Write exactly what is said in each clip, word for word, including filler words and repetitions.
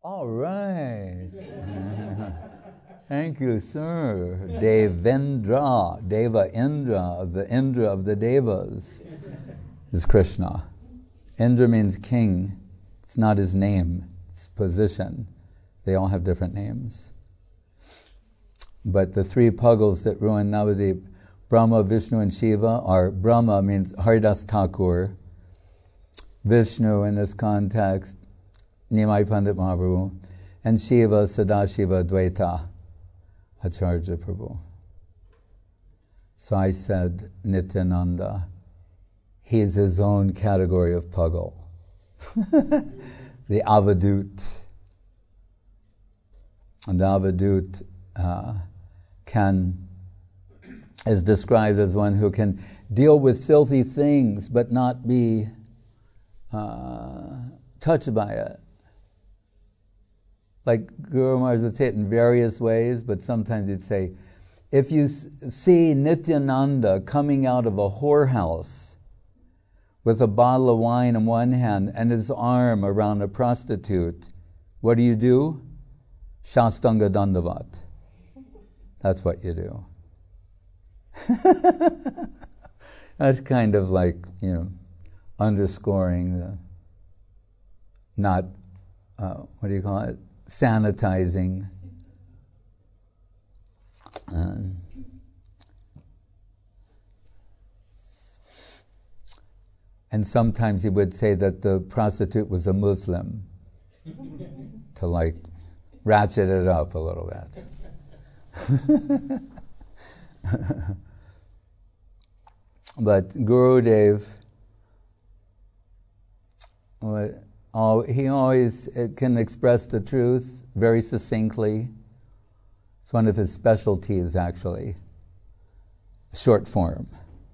All right. Thank you, sir. Devendra, Deva Indra, the Indra of the Devas is Krishna. Indra means king. It's not his name, it's position. They all have different names. But the three puggles that ruin Navadip, Brahma, Vishnu, and Shiva, are Brahma means Haridas Thakur. Vishnu in this context, Nimai Pandit Mahaprabhu, and Shiva, Sadashiva, Dvaita, Acharya Prabhu. So I said, Nityananda, he is his own category of puggle. The Avadut. And the Avadut uh, can, is described as one who can deal with filthy things but not be uh, touched by it. Like Guru Maharaj would say it in various ways, but sometimes he'd say, if you s- see Nityananda coming out of a whorehouse with a bottle of wine in one hand and his arm around a prostitute, what do you do? Shastanga Dandavat. That's what you do. That's kind of like, you know, underscoring the, not, uh, what do you call it? Sanitizing. Um, and sometimes he would say that the prostitute was a Muslim to like ratchet it up a little bit. But Gurudev, uh, he always can express the truth very succinctly. It's one of his specialties, actually. Short form.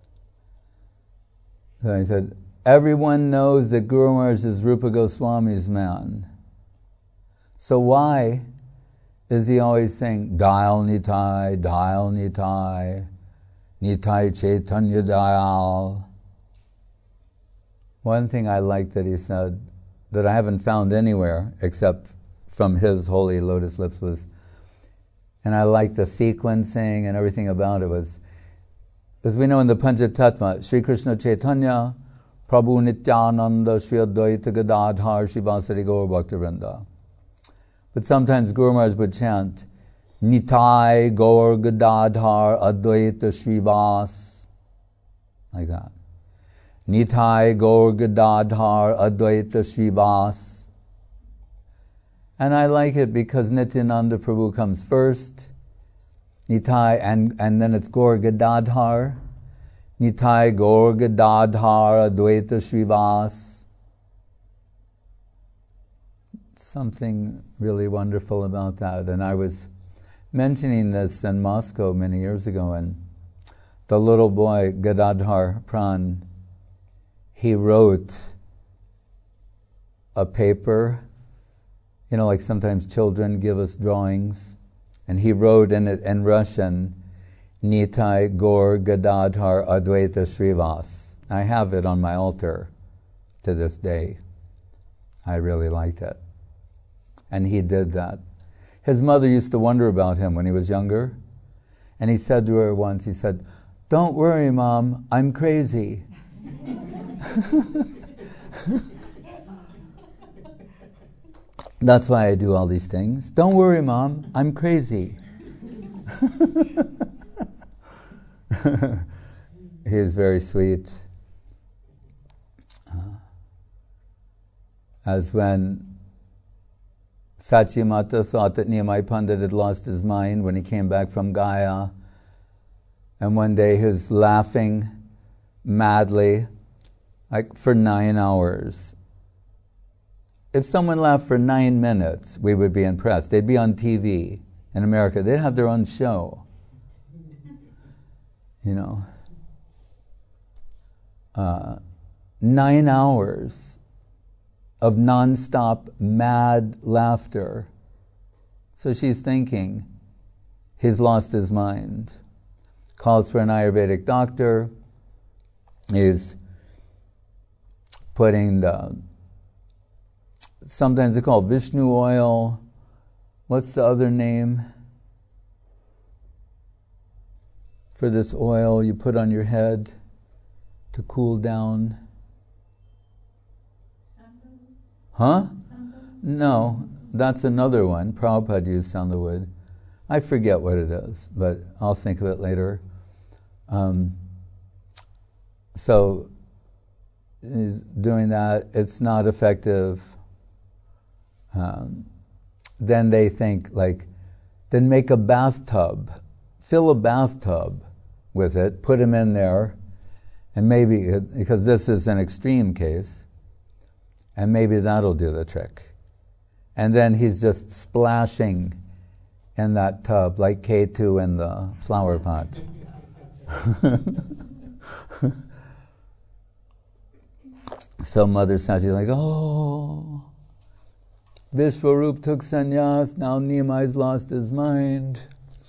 So he said, everyone knows that Guru Maharaj is Rupa Goswami's man. So why is he always saying, Dial Nitai, Dial Nitai, Nitai Chaitanya Dial? One thing I like that he said, that I haven't found anywhere except from his holy lotus lips was, and I like the sequencing and everything about it, was, as we know in the Panchatattva, Sri Krishna Chaitanya, Prabhu Nityananda, Sri Advaita Gadadhar, Srivasari Gaur Bhaktivinoda. But sometimes Guru Maharaj would chant, Nitai Gaur Gadadhar Advaita Srivas, like that. Nitai Gaur Gadadhar Advaita Srivas. And I like it because Nityananda Prabhu comes first, Nitai, and, and then it's Gaur Gadadhar. Nitai Gaur Gadadhar Advaita Srivas. Something really wonderful about that. And I was mentioning this in Moscow many years ago, and the little boy, Gadadhar Pran, he wrote a paper. You know, like sometimes children give us drawings, and he wrote in it in Russian, Nitai Gaur Gadadhar Advaita Srivas. I have it on my altar to this day. I really liked it. And he did that. His mother used to wonder about him when he was younger, and he said to her once, he said, Don't worry, Mom, I'm crazy. That's why I do all these things. Don't worry, Mom, I'm crazy. He is very sweet. Uh, as when Sachi Mata thought that Niyamai Pandit had lost his mind when he came back from Gaya, and one day he was laughing madly, like for nine hours. If someone laughed for nine minutes, we would be impressed. They'd be on T V in America. They'd have their own show. You know. Uh, nine hours of non-stop mad laughter. So she's thinking, he's lost his mind. Calls for an Ayurvedic doctor. He's putting the sometimes they call it Vishnu oil. What's the other name for this oil you put on your head to cool down? Huh? No, that's another one. Prabhupada used sandalwood. I forget what it is, but I'll think of it later. Um, so, he's doing that. It's not effective. Um, then they think, like, then make a bathtub. Fill a bathtub with it, put him in there, and maybe, it, because this is an extreme case, and maybe that'll do the trick. And then he's just splashing in that tub, like K two in the flower pot. So Mother Sachi's like, oh, Vishwarup took sannyas, now Nimai's lost his mind.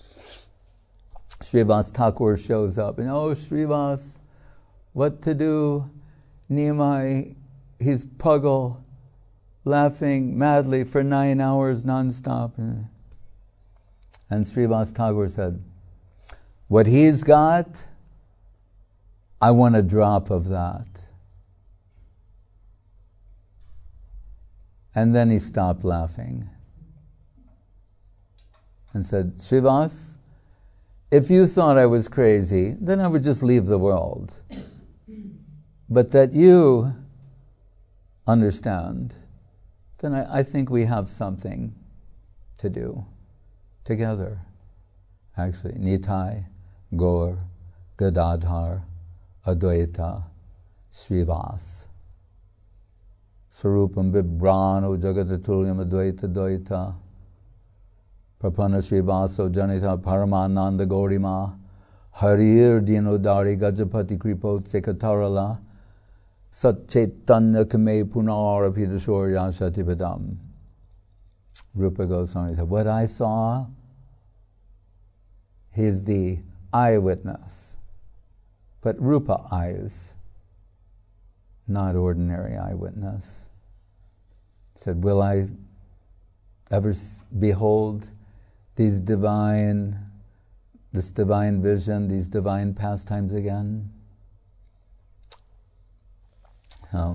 Srivas Thakur shows up, and oh, Srivas, what to do? Nimai, he's puggle, laughing madly for nine hours non-stop. And Srivas Thakur said, what he's got, I want a drop of that. And then he stopped laughing and said, Srivas, if you thought I was crazy, then I would just leave the world. But that you understand, then I, I think we have something to do together. Actually, Nitai, Gaur, Gadadhar, Advaita, Srivas. Sarupam Bibrano Jagatatulyam Advaita Dvaita Prapanna Srivaso Janita Paramananda Gaurima Harir Dinodari Gajapati Kripot Sekatarala Sat Chaitanya Kame Punar Apidashorya Shatipadam. Rupa Goswami said, what I saw, he's the eyewitness. But Rupa eyes, not ordinary eyewitness. Said, will I ever behold these divine, this divine vision, these divine pastimes again? Oh.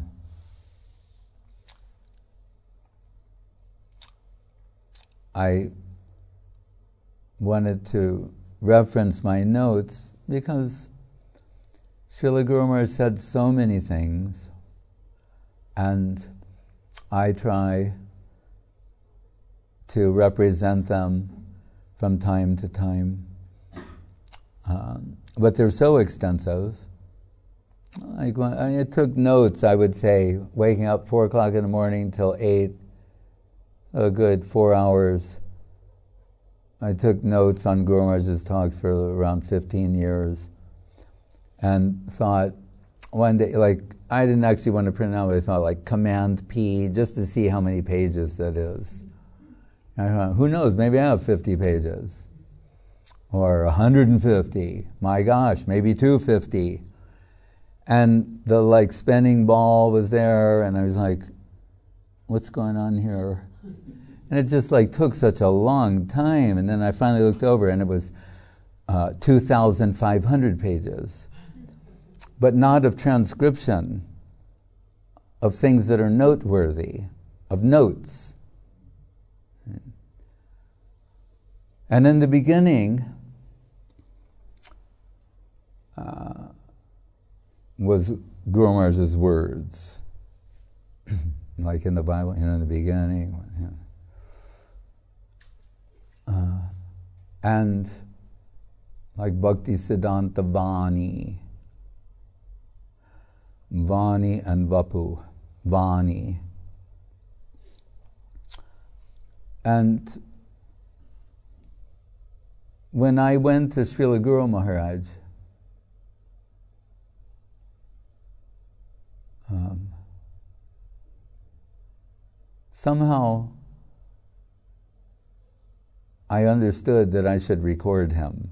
I wanted to reference my notes because Srila Guru Maharaj said so many things, and I try to represent them from time to time. Um, but they're so extensive. Like when I took notes, I would say, waking up four o'clock in the morning till eight, a good four hours. I took notes on Guru Maharaj's talks for around fifteen years, and thought one day, like, I didn't actually want to print it out, but I thought, like, Command P, just to see how many pages that is. And I thought, who knows, maybe I have fifty pages. Or one hundred fifty. My gosh, maybe two hundred fifty. And the, like, spinning ball was there, and I was like, what's going on here? And it just, like, took such a long time. And then I finally looked over, and it was uh, two thousand five hundred pages. But not of transcription, of things that are noteworthy, of notes. And in the beginning uh, was Guru Maharaj's words, like in the Bible, you know, in the beginning. You know. uh, and like Bhakti Siddhanta Vani, Vani and Vapu, Vani. And when I went to Srila Guru Maharaj, um, somehow I understood that I should record him.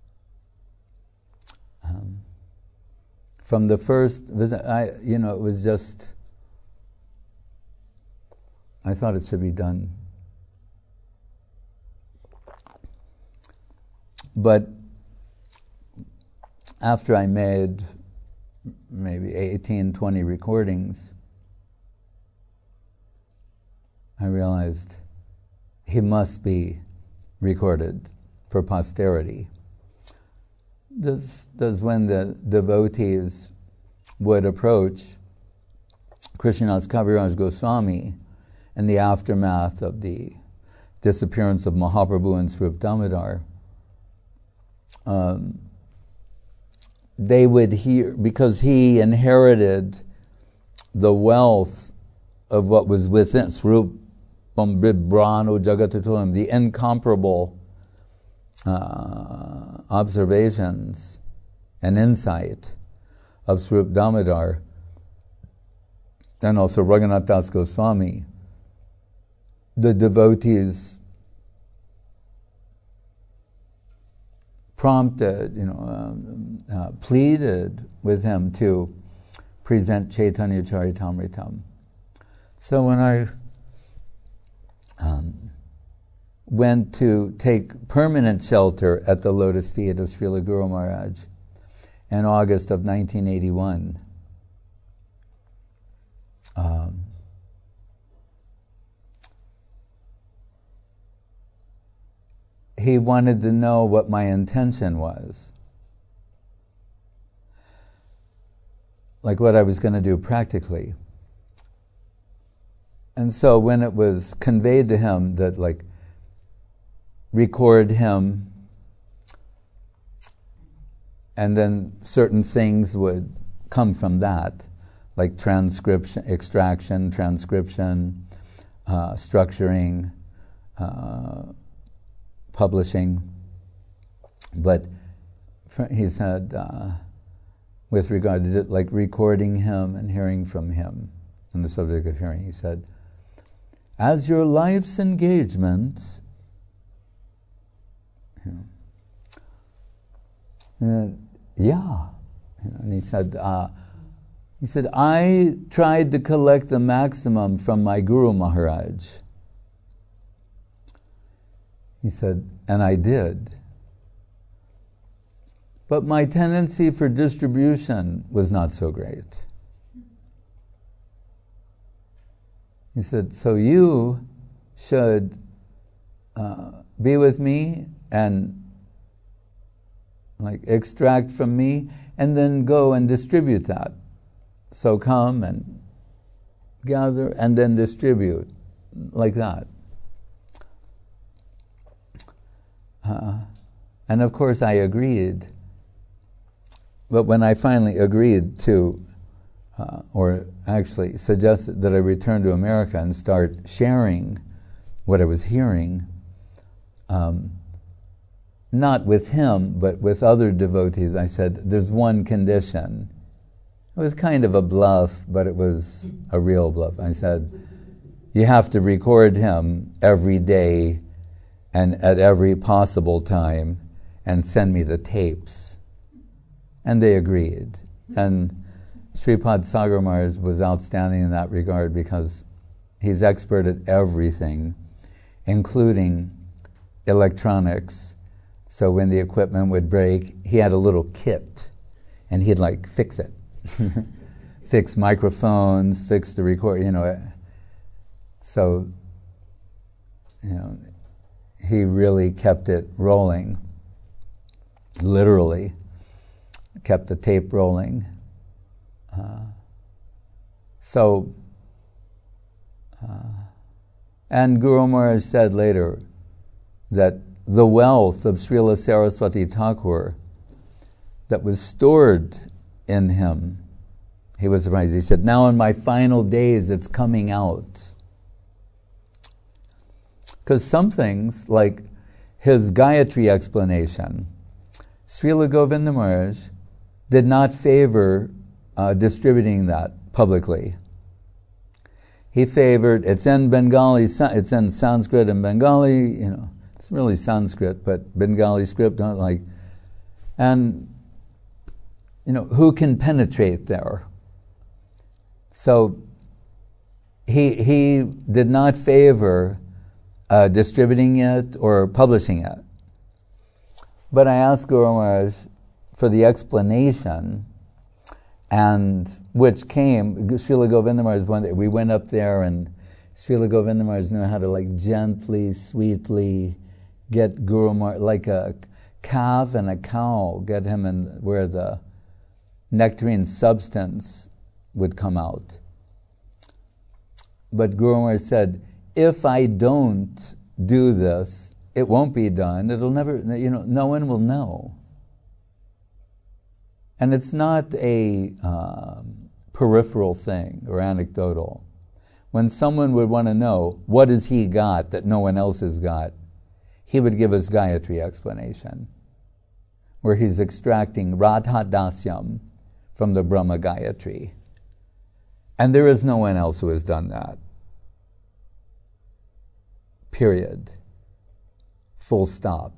Um, from the first visit, I, you know, it was just I thought it should be done. But after I made maybe eighteen, twenty recordings, I realized he must be recorded for posterity. This, this when the devotees would approach Krishnadas Kaviraj Goswami in the aftermath of the disappearance of Mahaprabhu and Swarup Damodar, um, they would hear, because he inherited the wealth of what was within Swarupam Bibrano Jagatatulam, the incomparable uh, observations and insight of Swarup Damodar, and also Raghunath Das Goswami. The devotees prompted, you know, um, uh, pleaded with him to present Chaitanya Charitamritam. So when I um, went to take permanent shelter at the lotus feet of Srila Guru Maharaj in August of nineteen eighty-one, um, he wanted to know what my intention was, like what I was going to do practically. And so when it was conveyed to him that, like, record him, and then certain things would come from that, like transcription, extraction, transcription, uh, structuring, uh, publishing. But he said, uh, with regard to it, like recording him and hearing from him, on the subject of hearing, he said, as your life's engagement, you know, uh, yeah, you know, and he said, uh, he said, I tried to collect the maximum from my Guru Maharaj. He said, and I did. But my tendency for distribution was not so great. He said, so you should uh, be with me and like extract from me and then go and distribute that. So come and gather and then distribute, like that. Uh, and of course I agreed. But when I finally agreed to, uh, or actually suggested that I return to America and start sharing what I was hearing, um, not with him, but with other devotees, I said, there's one condition. It was kind of a bluff, but it was a real bluff. I said, you have to record him every day and at every possible time and send me the tapes. And they agreed. And Sripad Sagar Maharaj was outstanding in that regard because he's expert at everything, including electronics. So when the equipment would break, he had a little kit and he'd like fix it. Fix microphones, fix the record, you know. So, you know, he really kept it rolling, literally, kept the tape rolling. Uh, so, uh, and Guru Maharaj said later that the wealth of Srila Saraswati Thakur that was stored in him, he was surprised. He said, now in my final days it's coming out. Because some things, like his Gayatri explanation, Srila Govinda Maharaj did not favor uh, distributing that publicly. He favored, it's in Bengali, it's in Sanskrit and Bengali, you know, it's really Sanskrit, but Bengali script, don't like, and you know, who can penetrate there? So he, he did not favor uh, distributing it or publishing it. But I asked Guru Maharaj for the explanation, and which came, Srila Govinda Maharaj, one day, we went up there and Srila Govinda Maharaj knew how to like gently, sweetly get Guru Maharaj, like a calf and a cow, get him in where the nectarine substance would come out. But Guru Maharaj said, if I don't do this, it won't be done. It'll never, you know, no one will know. And it's not a um, peripheral thing or anecdotal. When someone would want to know, what has he got that no one else has got, he would give his Gayatri explanation, where he's extracting Radha Dasyam from the Brahma Gayatri. And there is no one else who has done that. Period. Full stop.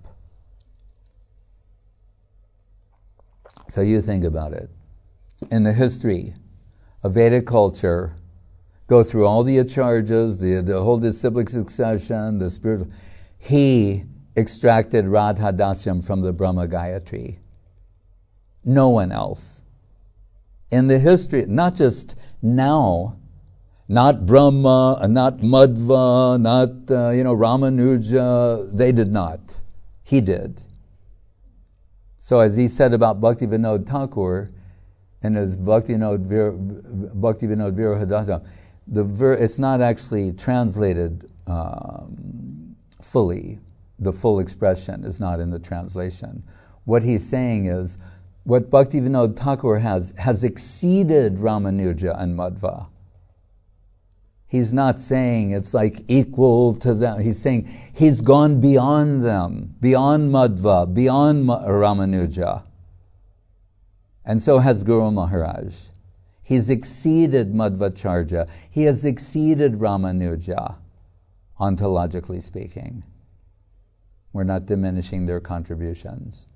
So you think about it. In the history of Vedic culture, go through all the acharjas, the, the whole disciplic succession, the spiritual. He extracted Radha Dasyam from the Brahma Gayatri. No one else. In the history, not just now, not Brahma, not Madhva, not uh, you know Ramanuja, they did not. He did. So as he said about Bhakti Vinod Thakur, in his Bhakti Vinod Vir, Bhakti Vinod Virahadasa, the ver, it's not actually translated um, fully. The full expression is not in the translation. What he's saying is, what Bhakti Vinod Thakur has, has exceeded Ramanuja and Madhva. He's not saying it's like equal to them. He's saying he's gone beyond them, beyond Madhva, beyond Ma- Ramanuja. And so has Guru Maharaj. He's exceeded Madhvacharya. He has exceeded Ramanuja, ontologically speaking. We're not diminishing their contributions.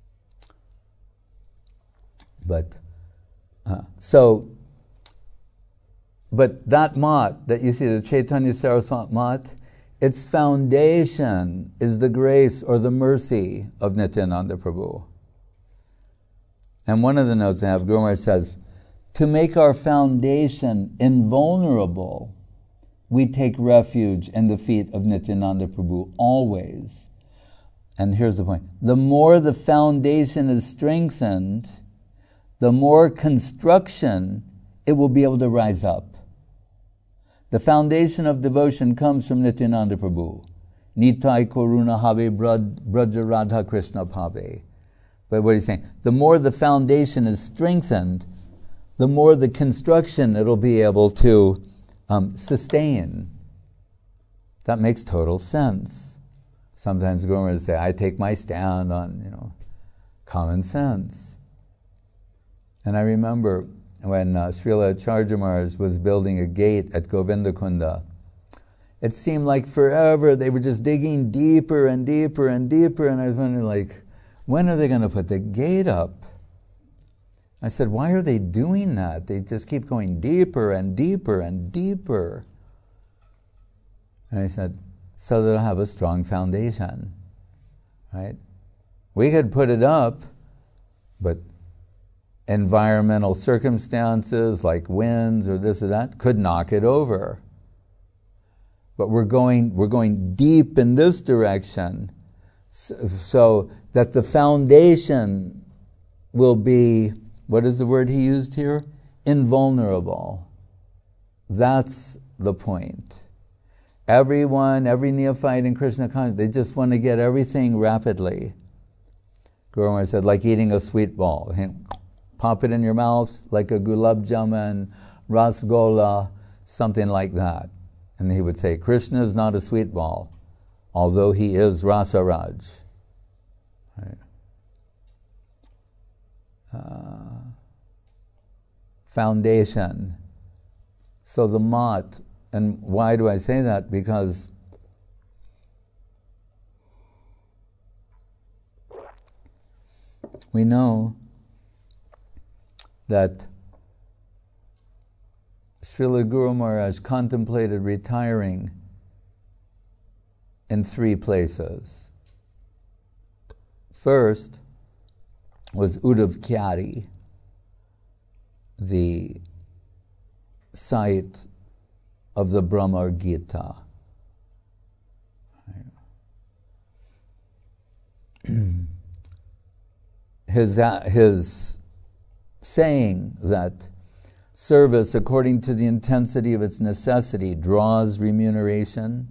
But, uh, so, but that mat that you see, the Chaitanya Saraswat mat, its foundation is the grace or the mercy of Nityananda Prabhu. And one of the notes I have, Guru Maharaj says, to make our foundation invulnerable, we take refuge in the feet of Nityananda Prabhu always. And here's the point. The more the foundation is strengthened, the more construction it will be able to rise up. The foundation of devotion comes from Nityananda Prabhu. Nitai Karuna Have Braja Radha Krishna Pave. But what he's saying, the more the foundation is strengthened, the more the construction it'll be able to um, sustain. That makes total sense. Sometimes Guru Maharaj say, I take my stand on, you know, common sense. And I remember when uh, Srila Acharya Maharaj was building a gate at Govindakunda, it seemed like forever they were just digging deeper and deeper and deeper, and I was wondering, like, when are they going to put the gate up? I said, why are they doing that? They just keep going deeper and deeper and deeper. And I said, so they'll have a strong foundation, right? We could put it up, but environmental circumstances like winds or this or that could knock it over. But we're going, we're going deep in this direction, so, so that the foundation will be, what is the word he used here? Invulnerable. That's the point. Everyone, every neophyte in Krishna consciousness, they just want to get everything rapidly. Guru Maharaj said, like eating a sweet ball. Pop it in your mouth like a gulab jamun, rasgola, something like that. And he would say, Krishna is not a sweet ball, although he is Rasaraj. Right. Uh, foundation. So the mat, and why do I say that? Because we know that Srila Guru Maharaj contemplated retiring in three places. First was Uddhav Kyari, the site of the Brahma Gita. his, his saying that service according to the intensity of its necessity draws remuneration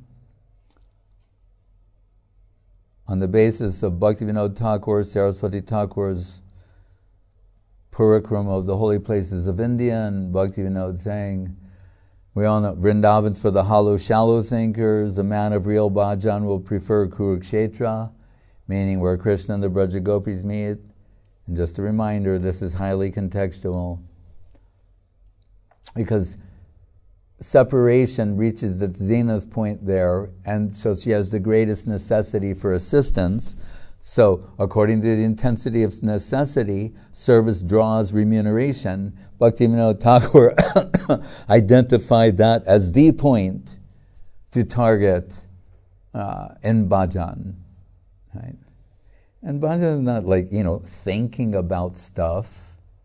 on the basis of Bhaktivinoda Thakur, Saraswati Thakur's Parikrama of the holy places of India, and Bhaktivinoda saying, we all know Vrindavan's for the hollow, shallow thinkers. A man of real bhajan will prefer Kurukshetra, meaning where Krishna and the Braja Gopis meet. And just a reminder, this is highly contextual, because separation reaches its zenith point there, and so she has the greatest necessity for assistance. So, according to the intensity of necessity, service draws remuneration. Bhaktivinoda Thakur identified that as the point to target uh, in bhajan. Right? And bhajan is not like, you know, thinking about stuff.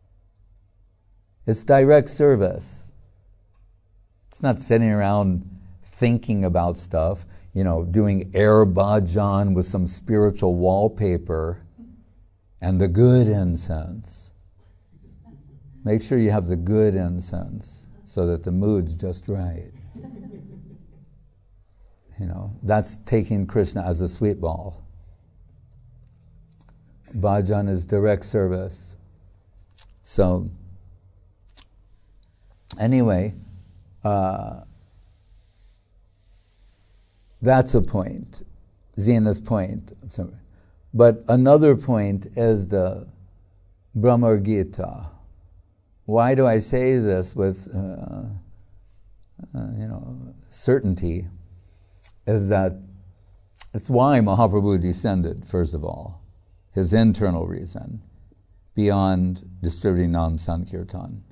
It's direct service. It's not sitting around thinking about stuff, you know, doing air bhajan with some spiritual wallpaper and the good incense. Make sure you have the good incense so that the mood's just right. You know, that's taking Krishna as a sweet ball. Bhajan is direct service. So, anyway, uh, that's a point, Zena's point. But another point is the Brahma Gita. Why do I say this with, uh, uh, you know, certainty? Is that it's why Mahaprabhu descended, first of all, his internal reason, beyond distributing non-sankirtan.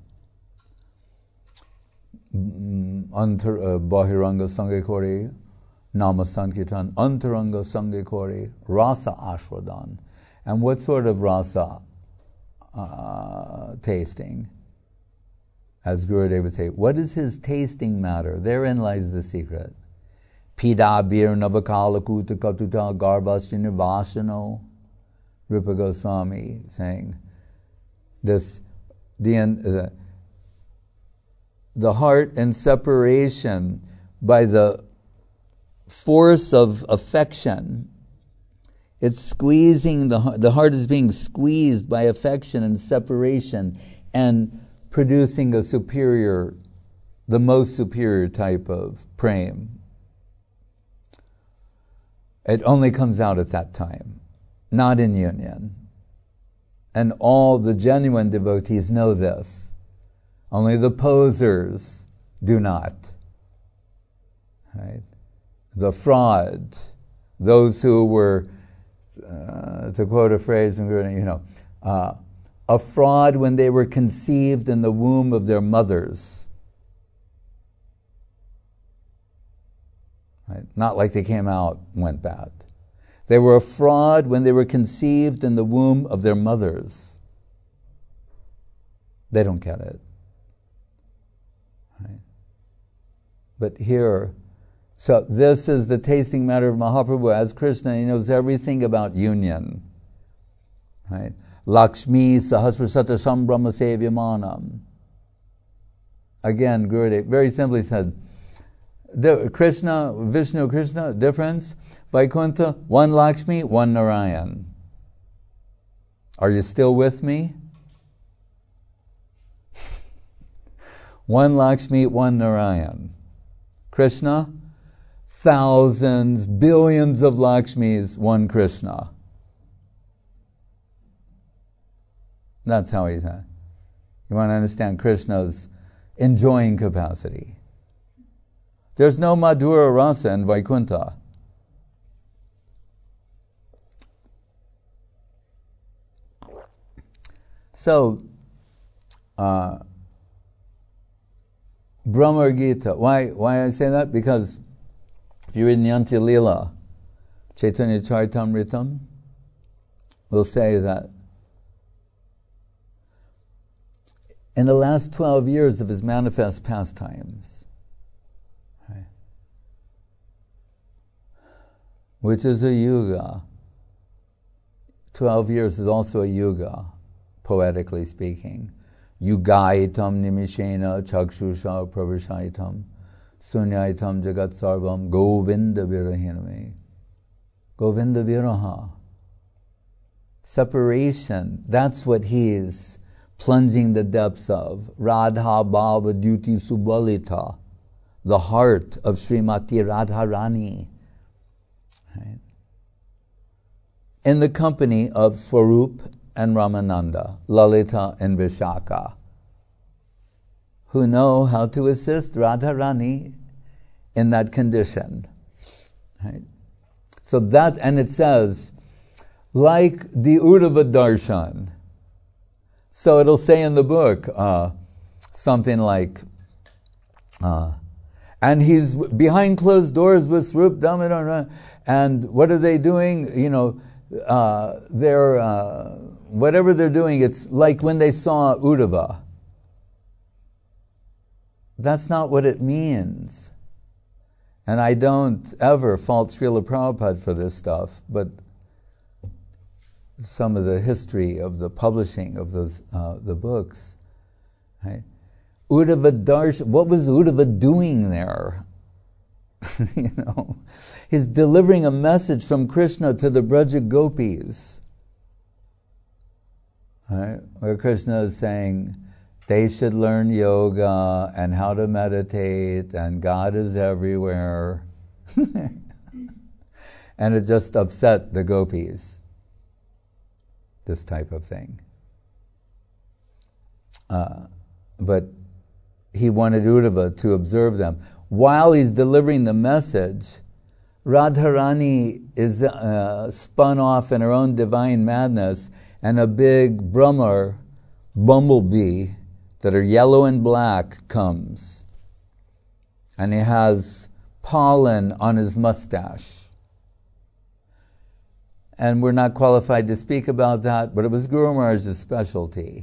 Antar Bahiranga Sangha Kori, Nama Sankirtan, Antaranga Sangha Kori, Rasa Ashwadan. And what sort of rasa uh, tasting? As Gurudev would say, what is his tasting matter? Therein lies the secret. Pida bir navakala kuta katuta garbhasya nivasano. Rupa Goswami saying this, the, uh, the heart in separation by the force of affection. It's squeezing, the, the heart is being squeezed by affection and separation and producing a superior, the most superior type of prem. It only comes out at that time, not in union. And all the genuine devotees know this. Only the posers do not. Right? The fraud, those who were, uh, to quote a phrase, you know, uh, a fraud when they were conceived in the womb of their mothers. Right? Not like they came out and went bad. They were a fraud when they were conceived in the womb of their mothers. They don't get it. Right? But here, so this is the tasting matter of Mahaprabhu. As Krishna, he knows everything about union. Right? Lakshmi Sahasrasata Sambrahma Sevyamanam. Again, Gurudev very simply said, the Krishna, Vishnu, Krishna, difference, Vaikuntha, one Lakshmi, one Narayan. Are you still with me? One Lakshmi, one Narayan. Krishna, thousands, billions of Lakshmis, one Krishna. That's how he's at. You want to understand Krishna's enjoying capacity. There's no Madhura Rasa in Vaikuntha. So, uh, Brahma Gita. Why, why I say that? Because if you read Nyanti Lila, Chaitanya Charitamritam, will say that in the last twelve years of his manifest pastimes, right, which is a yuga, twelve years is also a yuga, poetically speaking. Yugaitam nimishena chakshusha pravishaitam sunyaitam jagat sarvam govinda virahiname. Govinda viraha. Separation, that's what he is plunging the depths of. Radha Bhava Duti Subalita, the heart of Srimati Radharani. Right? In the company of Swarup and Ramananda, Lalita and Vishaka, who know how to assist Radharani in that condition. Right? So that, and it says, like the Uddhava Darshan. So it'll say in the book uh, something like, uh, and he's behind closed doors with Swarup Damodar, and what are they doing? You know, uh, they're, uh, whatever they're doing, it's like when they saw Uddhava. That's not what it means. And I don't ever fault Srila Prabhupada for this stuff, but some of the history of the publishing of those uh, the books. Right? Uddhava Darshan, what was Uddhava doing there? You know, he's delivering a message from Krishna to the Braja Gopis. Right? Where Krishna is saying they should learn yoga and how to meditate, and God is everywhere. And it just upset the gopis, this type of thing. Uh, but he wanted Uddhava to observe them. While he's delivering the message, Radharani is uh, spun off in her own divine madness, and a big Brahma, bumblebee, that are yellow and black, comes. And he has pollen on his mustache. And we're not qualified to speak about that, but it was Guru Maharaj's specialty.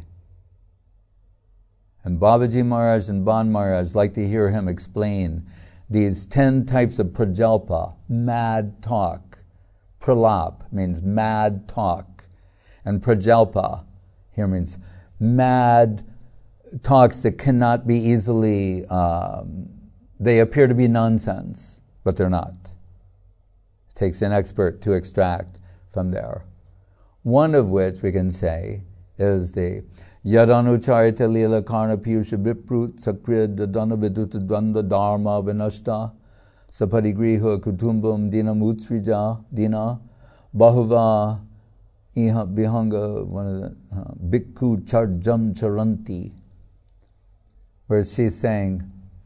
And Babaji Maharaj and Ban Maharaj like to hear him explain these ten types of prajalpa, mad talk. Pralap means mad talk. And prajalpa here means mad talks that cannot be easily, um, they appear to be nonsense, but they're not. It takes an expert to extract from there. One of which we can say is the Yadanucharita Lila Karna Piyusha Viprut Sakrid Dana Viduta Dvanda Dharma Vinashta Saparigriha Kutumbam Dina Mutsrija Dina Bahuva Iha Bihanga, one of the uh, Bhikkhu Charjam Charanti, where she's saying,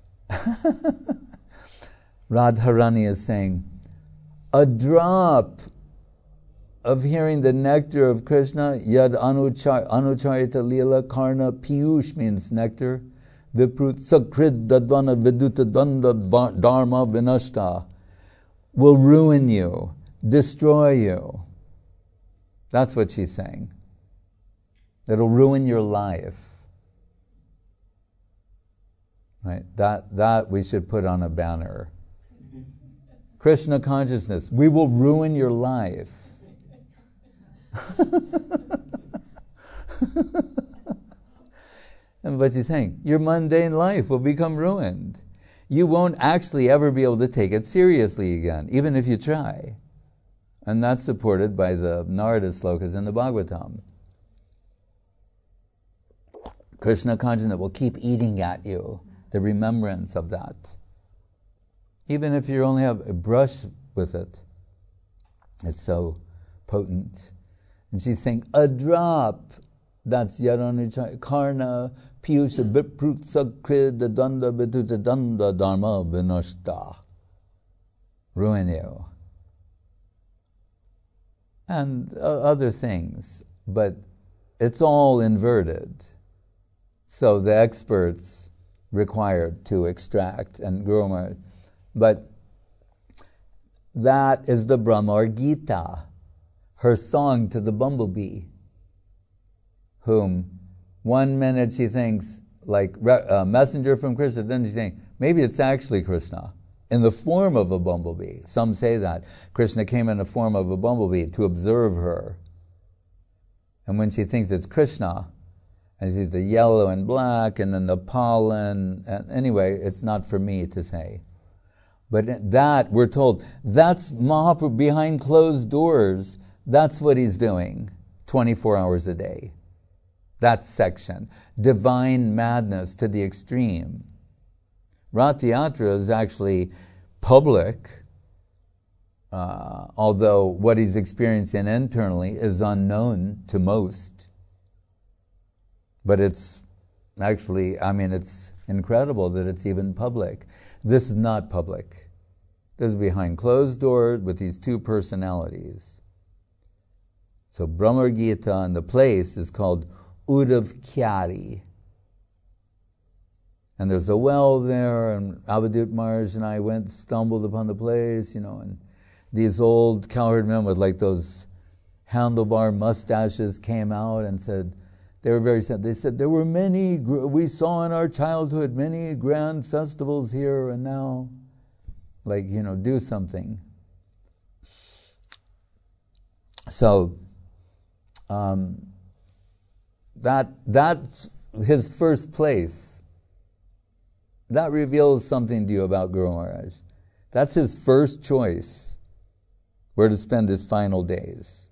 Radharani is saying, a drop of hearing the nectar of Krishna, Yad anuchar, Anucharita Lila Karna Piyush means nectar, Viprut Sakrid Dadvana Viduta Danda Dharma Vinashta, will ruin you, destroy you. That's what she's saying. It'll ruin your life. Right? That that we should put on a banner. Krishna consciousness, we will ruin your life. And what she's saying, your mundane life will become ruined. You won't actually ever be able to take it seriously again, even if you try. And that's supported by the Narada slokas in the Bhagavatam. Krishna consciousness will keep eating at you, the remembrance of that. Even if you only have a brush with it, it's so potent. And she's saying, a drop, that's Yadanucharita Karna Piyusha Viprut Sakrid Danda Viduta Danda Dharma Vinashta. Ruin you. And uh, other things, but it's all inverted. So the experts required to extract, and Guru Maharaj. But that is the Brahmar Gita, her song to the bumblebee, whom one minute she thinks like a messenger from Krishna, then she thinks maybe it's actually Krishna in the form of a bumblebee. Some say that Krishna came in the form of a bumblebee to observe her. And when she thinks it's Krishna, and sees the yellow and black, and then the pollen, and anyway, it's not for me to say. But that, we're told, that's Mahaprabhu behind closed doors. That's what he's doing twenty-four hours a day. That section. Divine madness to the extreme. Rath Yatra is actually public, uh, although what he's experiencing internally is unknown to most. But it's actually, I mean, it's incredible that it's even public. This is not public. This is behind closed doors with these two personalities. So Brahmar Gita, and the place is called Uddhav Kyari. And there's a well there, and Avadut Maharaj and I went, stumbled upon the place, you know, and these old cowherd men with like those handlebar mustaches came out and said, they were very sad. They said, there were many, we saw in our childhood many grand festivals here, and now, like, you know, do something. So, um, that that's his first place. That reveals something to you about Guru Maharaj. That's his first choice, where to spend his final days.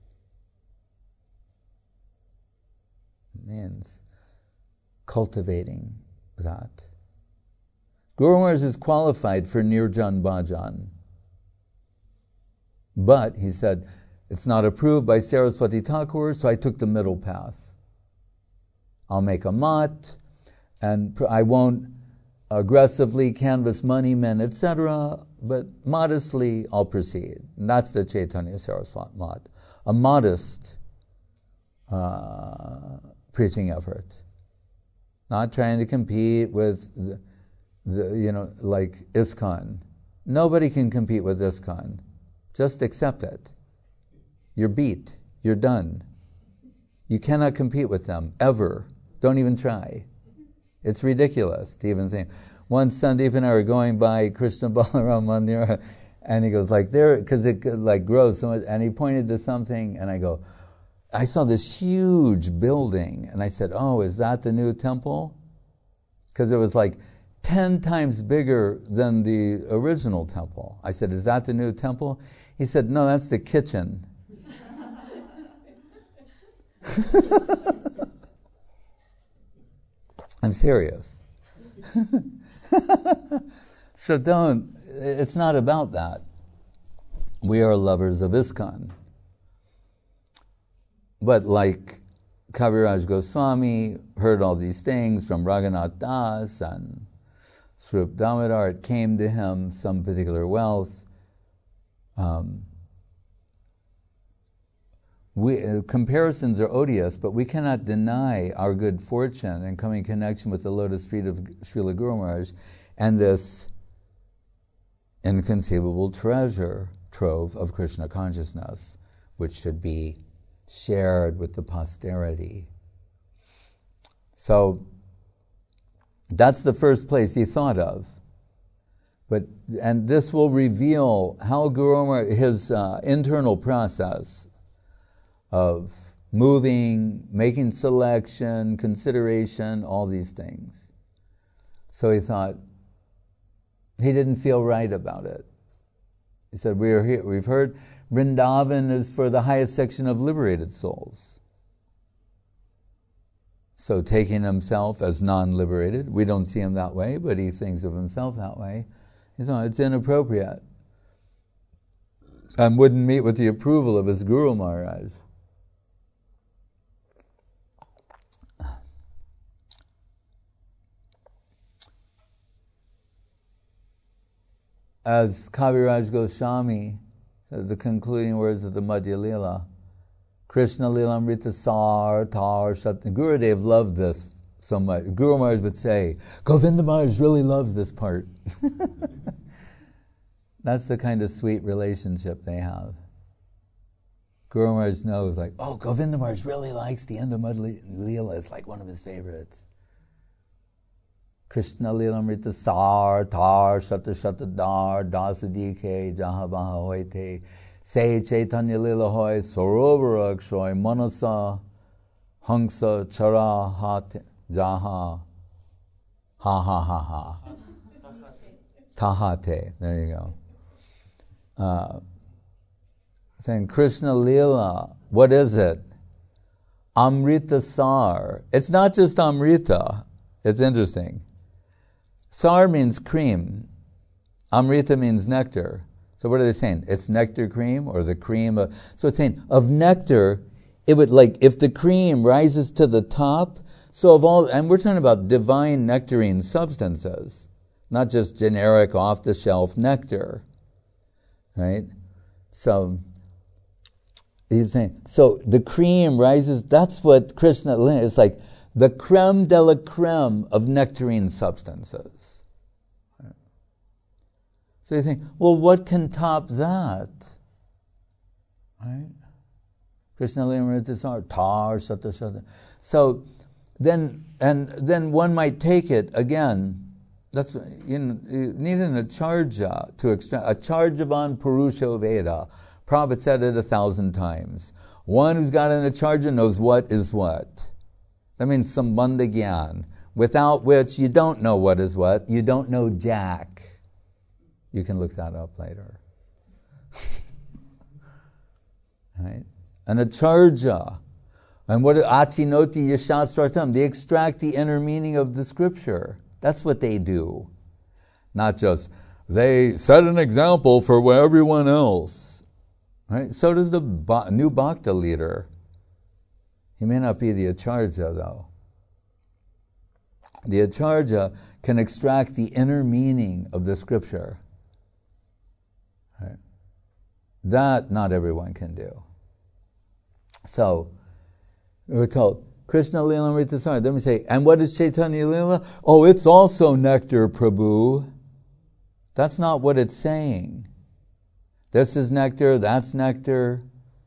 Means cultivating that. Guru Maharaj is qualified for Nirjan Bhajan. But, he said, it's not approved by Saraswati Thakur, so I took the middle path. I'll make a mat, and I won't aggressively canvass money, men, et cetera, but modestly I'll proceed. And that's the Chaitanya Saraswati mat. A modest uh, preaching effort. Not trying to compete with, the, the, you know, like ISKCON. Nobody can compete with ISKCON. Just accept it. You're beat. You're done. You cannot compete with them, ever. Don't even try. It's ridiculous to even think. Once Sandeep and I were going by Krishna Balaram Mandir, and he goes like there, because it like grows so much, and he pointed to something, and I go, I saw this huge building, and I said, oh, is that the new temple? Because it was like ten times bigger than the original temple. I said, is that the new temple? He said, no, that's the kitchen. I'm serious. So don't, it's not about that. We are lovers of ISKCON. But like Kaviraj Goswami heard all these things from Raghunath Das and Swarup Damodar, it came to him, some particular wealth. Um, we, uh, comparisons are odious, but we cannot deny our good fortune and coming in connection with the lotus feet of Srila Guru Maharaj and this inconceivable treasure trove of Krishna consciousness, which should be shared with the posterity. So that's the first place he thought of. But and this will reveal how Guru Maharaj, his uh, internal process of moving, making selection, consideration, all these things. So he thought, he didn't feel right about it. He said, we are here, we've heard Vrindavan is for the highest section of liberated souls. So taking himself as non-liberated, we don't see him that way, but he thinks of himself that way. He thought it's inappropriate and wouldn't meet with the approval of his Guru Maharaj. As Kaviraj Goswami says, the concluding words of the Madhya Lila, Krishna Lilamrita Sar Tar Shat. Gurudev loved this so much. Guru Maharaj would say, Govinda Maharaj really loves this part. That's the kind of sweet relationship they have. Guru Maharaj knows, like, oh, Govinda Maharaj really likes the end of Mud Leela. It's like one of his favorites. Krishna Leela Amrita Sar, Tar, Shata Shata Dar, Dasa Dike, Jaha Baha Hoite, Se Chaitanya Leela Hoy, Sarovara Akshoy, Manasa, Hangsa, Chara, Hat, Jaha, Ha Ha Ha Ha. Tahate, there you go. Uh, saying Krishna Leela, what is it? Amrita Sar. It's not just Amrita. It's interesting. Sar means cream. Amrita means nectar. So what are they saying? It's nectar cream, or the cream of... So it's saying, of nectar, it would, like, if the cream rises to the top, so of all... And we're talking about divine nectarine substances, not just generic off-the-shelf nectar. Right? So... He's saying, so the cream rises, that's what Krishna is like, the creme de la creme of nectarine substances. Right? So you think, well, what can top that? Right? Krishna Limritisar, Tar, Sata Sata. So then, and then one might take it again. That's, you know, you need an acharya to extract, acharyavan purusho Veda. Prabhupada said it a thousand times. One who's got an acharya knows what is what. That means sambandha gyan, without which you don't know what is what. You don't know jack. You can look that up later. Right? An acharya. And what achinoti yashastratam? They extract the inner meaning of the scripture. That's what they do. Not just, they set an example for everyone else. Right? So does the ba- new Bhakta leader. He may not be the acharya though. The acharya can extract the inner meaning of the scripture. Right? That not everyone can do. So, we're told, Krishna Leela Amrita Sar. Then we say, and what is Chaitanya Leela? Oh, it's also nectar, Prabhu. That's not what it's saying. This is nectar, that's nectar.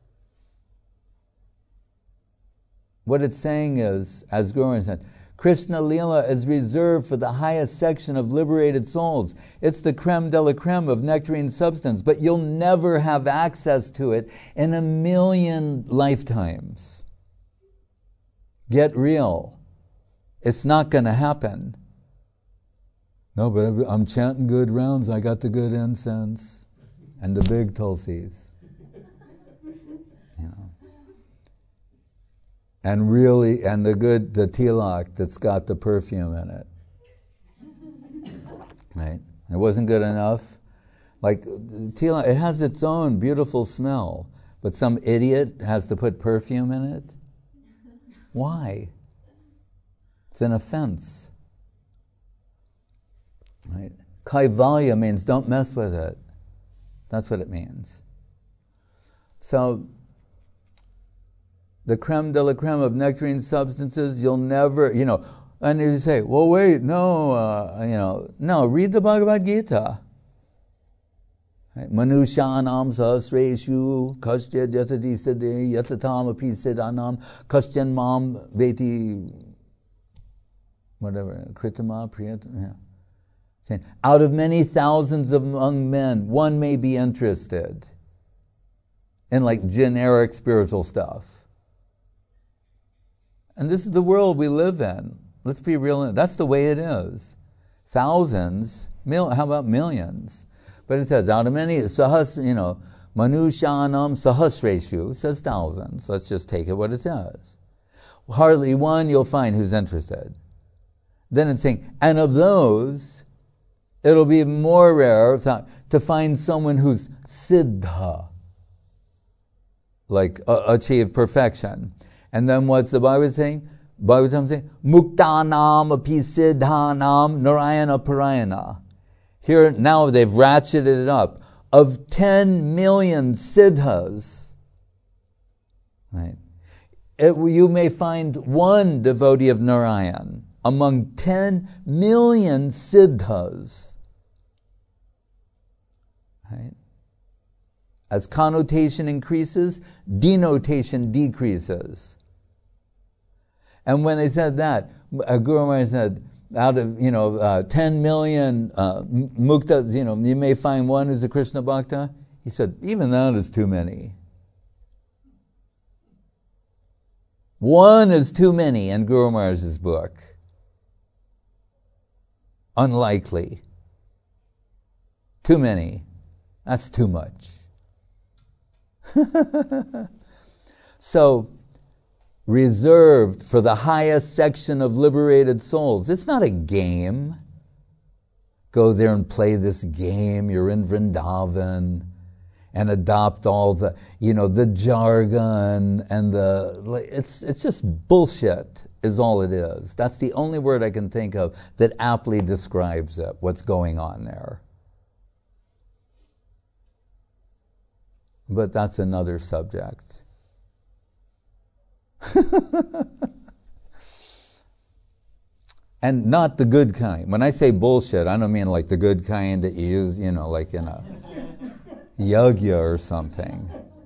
What it's saying is, as Guru said, Krishna Leela is reserved for the highest section of liberated souls. It's the creme de la creme of nectarine substance, but you'll never have access to it in a million lifetimes. Get real. It's not going to happen. No, but I'm chanting good rounds. I got the good incense. And the big tulsis, you know, and really, and the good, the tilak that's got the perfume in it, right? It wasn't good enough. Like tilak, it has its own beautiful smell, but some idiot has to put perfume in it. Why? It's an offense, right? Kaivalya means don't mess with it. That's what it means. So, the creme de la creme of nectarine substances, you'll never, you know, and you say, well, wait, no, uh, you know, no, read the Bhagavad Gita. Right? Manushanam sahasreshu kasyad yatadi siddhi yatatam api siddhanam kasyan mam veti, whatever, kritama priyatama, yeah. Saying, out of many thousands among men, one may be interested in like generic spiritual stuff. And this is the world we live in. Let's be real. That's the way it is. Thousands, mil, how about millions? But it says, out of many, sahas, you know, manushanam sahasreshu, says thousands. Let's just take it what it says. Hardly one you'll find who's interested. Then it's saying, and of those, it'll be more rare to find someone who's siddha, like uh, achieve perfection. And then what's the Bible saying? Bhagavatam saying, muktanam api siddhanam narayana parayana. Here now they've ratcheted it up. Of ten million siddhas, right? it, you may find one devotee of Narayan among ten million siddhas. Right? As connotation increases, denotation decreases. And when they said that, uh, Guru Maharaj said, out of, you know, uh, ten million uh, muktas, you know, you may find one who's a Krishna Bhakta. He said, even that is too many. One is too many in Guru Maharaj's book. Unlikely. Too many. That's too much. So, reserved for the highest section of liberated souls. It's not a game. Go there and play this game. You're in Vrindavan, and adopt all the, you know, the jargon and the, it's it's just bullshit is all it is. That's the only word I can think of that aptly describes it, what's going on there. But that's another subject. And not the good kind. When I say bullshit, I don't mean like the good kind that you use, you know, like in a yagya or something.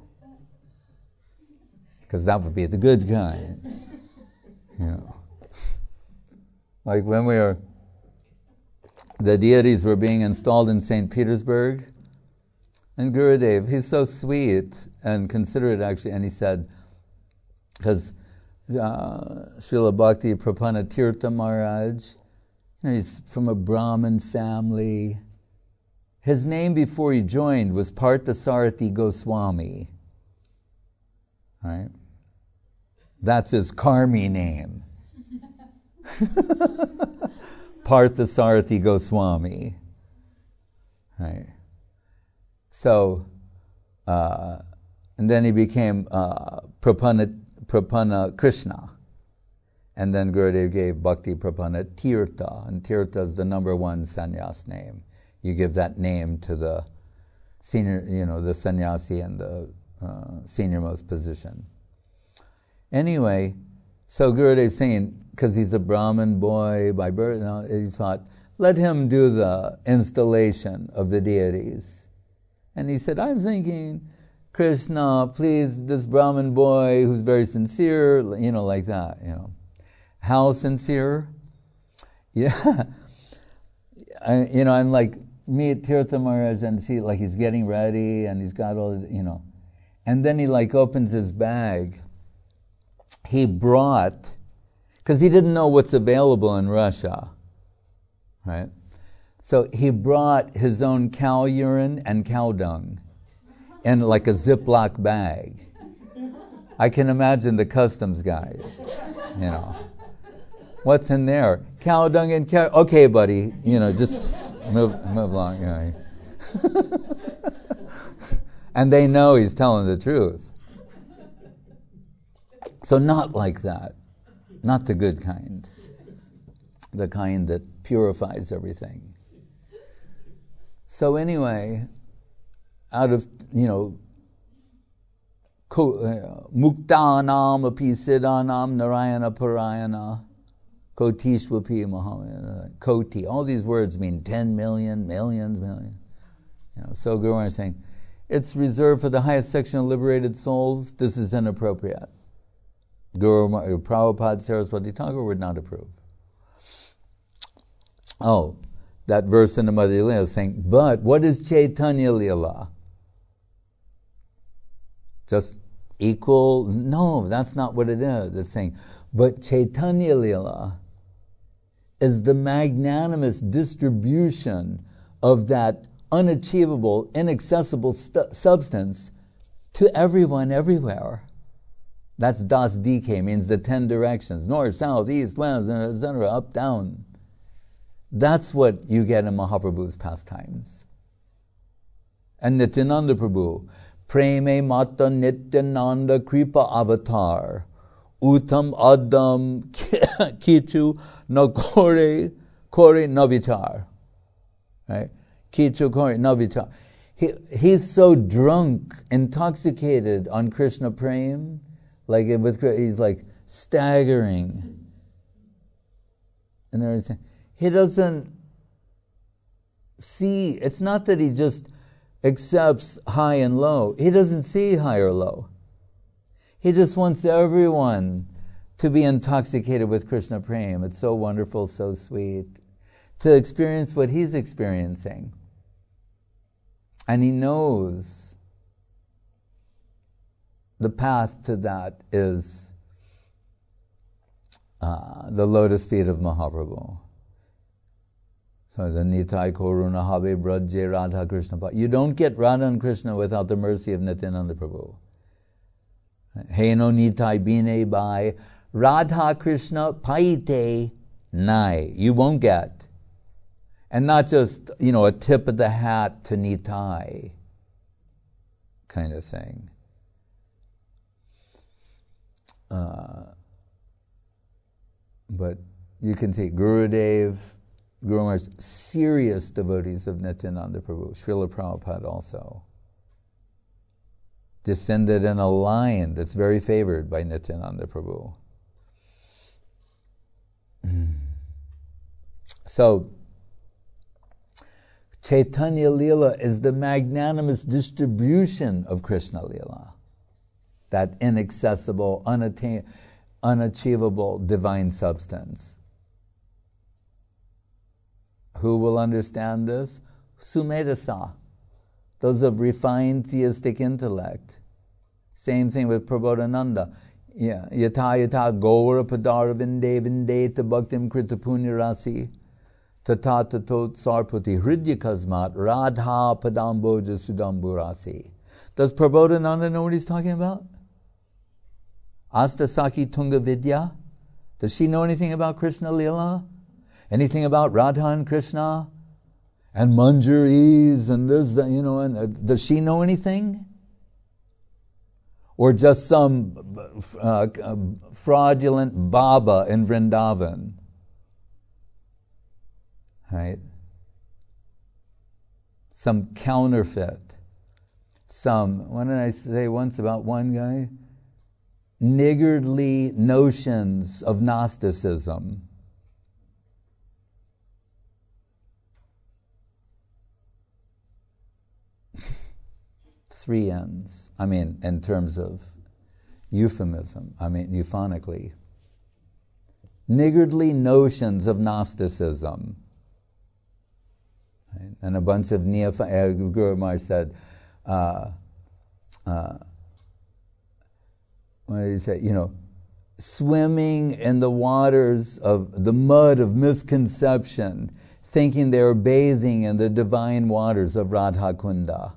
Because that would be the good kind. You know. Like when we were, the deities were being installed in Saint Petersburg, and Gurudev, he's so sweet and considerate actually, and he said, because uh, Srila Bhakti Prapanna Tirtha Maharaj, you know, he's from a Brahmin family. His name before he joined was Parthasarathi Goswami. Right? That's his karmi name. Parthasarathi Goswami. Right? So, uh, and then he became uh, Prapanna, Prapanna Krishna. And then Gurudev gave Bhakti Prapanna Tirtha, and Tirtha is the number one sannyas name. You give that name to the senior, you know, the sannyasi and the uh, senior most position. Anyway, so Gurudev's saying, because he's a Brahmin boy by birth, you know, he thought, let him do the installation of the deities. And he said, I'm thinking, Krishna, please, this Brahmin boy who's very sincere, you know, like that, you know. How sincere? Yeah. I, you know, I'm like, meet Tirtha Maharaj and see, like, he's getting ready and he's got all, you know. And then he, like, opens his bag. He brought, because he didn't know what's available in Russia, right? So he brought his own cow urine and cow dung in like a Ziploc bag. I can imagine the customs guys, you know. What's in there? Cow dung and cow... Okay, buddy, you know, just move move along. You know. And they know he's telling the truth. So not like that. Not the good kind. The kind that purifies everything. So anyway, out of, you know, Muktanam api siddhanam narayana parayana kotishvapi mahamaya koti. All these words mean ten million, millions, millions. You know, so Guru Maharaj is saying, it's reserved for the highest section of liberated souls. This is inappropriate. Guru Prabhupada, Saraswati Thakur would not approve. Oh, that verse in the Madhya Lila is saying, but what is Chaitanya Lila? Just equal? No, that's not what it is. It's saying, but Chaitanya Lila is the magnanimous distribution of that unachievable, inaccessible stu- substance to everyone, everywhere. That's Das Dike, means the ten directions, north, south, east, west, et cetera, up, down. That's what you get in Mahaprabhu's pastimes. And Nityananda Prabhu, Preme Mata Nityananda Kripa Avatar, Uttam Adam Kichu No Kore Kore Navitar. Right? Kichu Kore Navitar. He, he's so drunk, intoxicated on Krishna Prem, Like it with he's like staggering and everything. He doesn't see, it's not that he just accepts high and low. He doesn't see high or low. He just wants everyone to be intoxicated with Krishna Prem. It's so wonderful, so sweet, to experience what he's experiencing. And he knows the path to that is uh, the lotus feet of Mahaprabhu. So the Nitai Koruna Habe Brajje Radha Krishna. You don't get Radha and Krishna without the mercy of Nityananda Prabhu. Heno Nitai Bine Bai Radha Krishna Paite Nai. You won't get. And not just, you know, a tip of the hat to Nitai kind of thing. Uh, but you can see Gurudev, Guru Maharaj's serious devotees of Nityananda Prabhu, Srila Prabhupada also, descended in a line that's very favored by Nityananda Prabhu. So, Chaitanya Leela is the magnanimous distribution of Krishna Leela, that inaccessible, unattain, unachievable divine substance. Who will understand this? Sumedasa, those of refined theistic intellect. Same thing with Prabodhananda. Yeah, yata yata gaura padara vinde vinde bhaktim krita punya rasi tata tatot sarpati hridya kasmat radha padamboja sudamburasi. Does Prabodhananda know what he's talking about? Asta Saki Tunga Vidya? Does she know anything about Krishna Leela? Anything about Radha and Krishna? And Manjaris and there's the, you know, and uh, does she know anything? Or just some uh, uh, fraudulent Baba in Vrindavan? Right? Some counterfeit. Some, what did I say once about one guy? Niggardly notions of Gnosticism. Three N's. I mean, in terms of euphemism, I mean, euphonically. Niggardly notions of Gnosticism. Right? And a bunch of neophytes, uh, Guru Maharaj said, uh, uh, what did he say? You know, swimming in the waters of the mud of misconception, thinking they were bathing in the divine waters of Radha Kunda.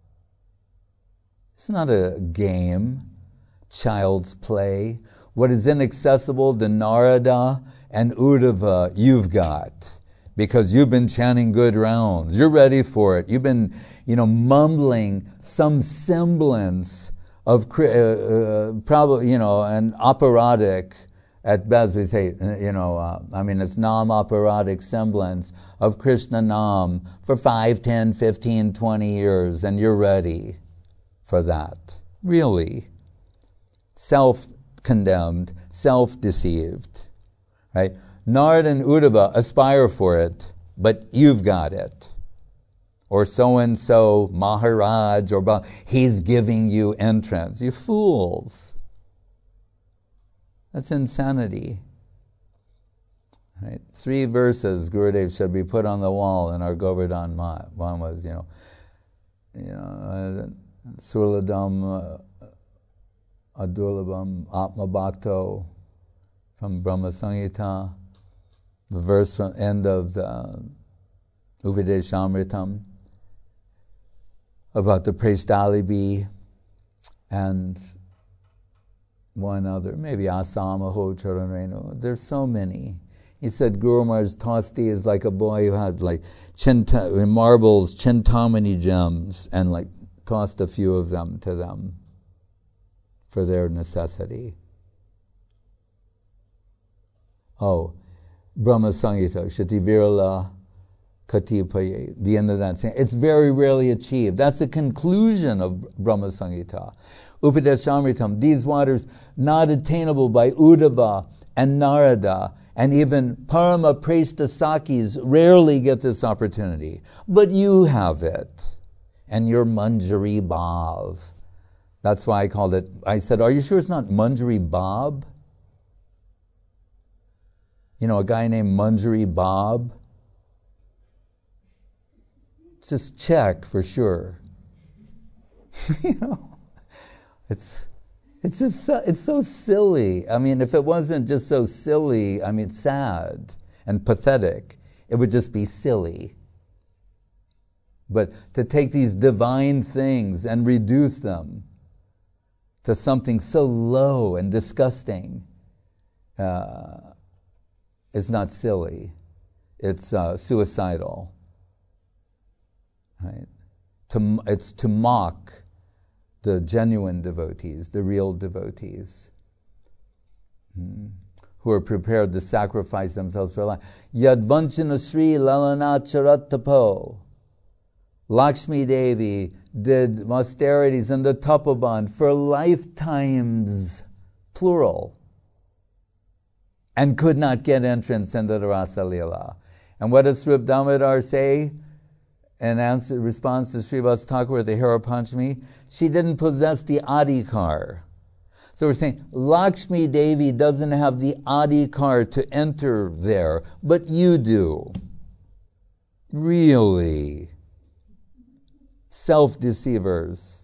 It's not a game, child's play. What is inaccessible to Narada and Uddhava, you've got. Because you've been chanting good rounds. You're ready for it. You've been, you know, mumbling some semblance of, uh, uh, probably, you know, an operatic, at best we say, you know, uh, I mean, it's nam-operatic semblance of Krishna Nam for five, ten, fifteen, twenty years, and you're ready for that. Really. Self-condemned, self-deceived, right? Narad and Uddhava aspire for it, but you've got it. Or so-and-so Maharaj, or he's giving you entrance. You fools. That's insanity. Right? Three verses, Gurudev, should be put on the wall in our Govardhan Mat. One was, you know, you know, uh, Surladam uh, Adurlabam Atma Bhakto from Brahma Samhita, the verse from end of the uh, Upadeshamritam about the Prashtali bee, and one other, maybe Asamaho Charanrenu. There's so many. He said Guru Maharaj Tosti is like a boy who had like chinta, marbles, chintamani gems, and like tossed a few of them to them for their necessity. Oh, Brahma Samhita, Shati Virala Katipaye, the end of that saying. It's very rarely achieved. That's the conclusion of Brahma Samhita. Upadeshamritam, these waters not attainable by Uddhava and Narada, and even Parama Presta Sakis rarely get this opportunity. But you have it. And you're Manjari Bhav. That's why I called it, I said, are you sure it's not Manjari Bob? You know, a guy named Manjari Bob? Just check for sure. You know, it's it's just so, it's so silly. I mean, if it wasn't just so silly, I mean, sad and pathetic, it would just be silly. But to take these divine things and reduce them to something so low and disgusting uh, is not silly. It's uh, suicidal. Right? To, it's to mock the genuine devotees, the real devotees, hmm, who are prepared to sacrifice themselves for life. Yadvanchana Sri Lalanacharatapo. Lakshmi Devi did austerities in the Tapoban for lifetimes, plural, and could not get entrance into the Rasa Leela. And what does Srip Damodar say in answer, response to Srivas Thakur at the Hera Panchami? She didn't possess the adhikar. So we're saying Lakshmi Devi doesn't have the adhikar to enter there, but you do. Really? Self-deceivers.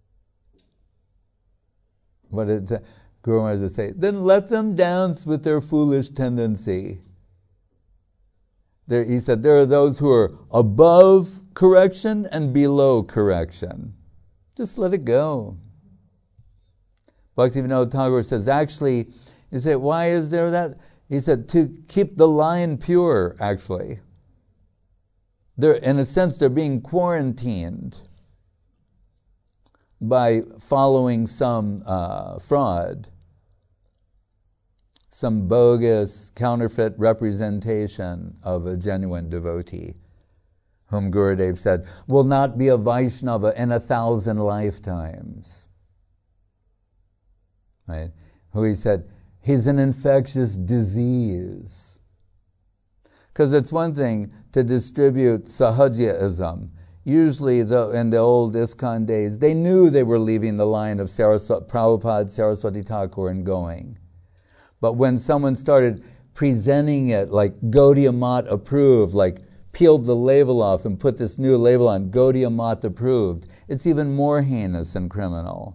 What did Guru Maharaj would say? Then let them dance with their foolish tendency. There, he said, there are those who are above correction and below correction. Just let it go. Bhaktivinoda Thakur says, actually, you say, why is there that? He said, to keep the line pure, actually. They're, in a sense, they're being quarantined by following some uh, fraud, some bogus, counterfeit representation of a genuine devotee, whom Gurudev said will not be a Vaishnava in a thousand lifetimes. Right? Who he said, he's an infectious disease. Because it's one thing to distribute Sahajaism. Usually the, in the old ISKCON days, they knew they were leaving the line of Saraswati, Prabhupada, Saraswati Thakur and going. But when someone started presenting it like Gaudiya Math approved, like peeled the label off and put this new label on, Gaudiya Math approved, it's even more heinous and criminal,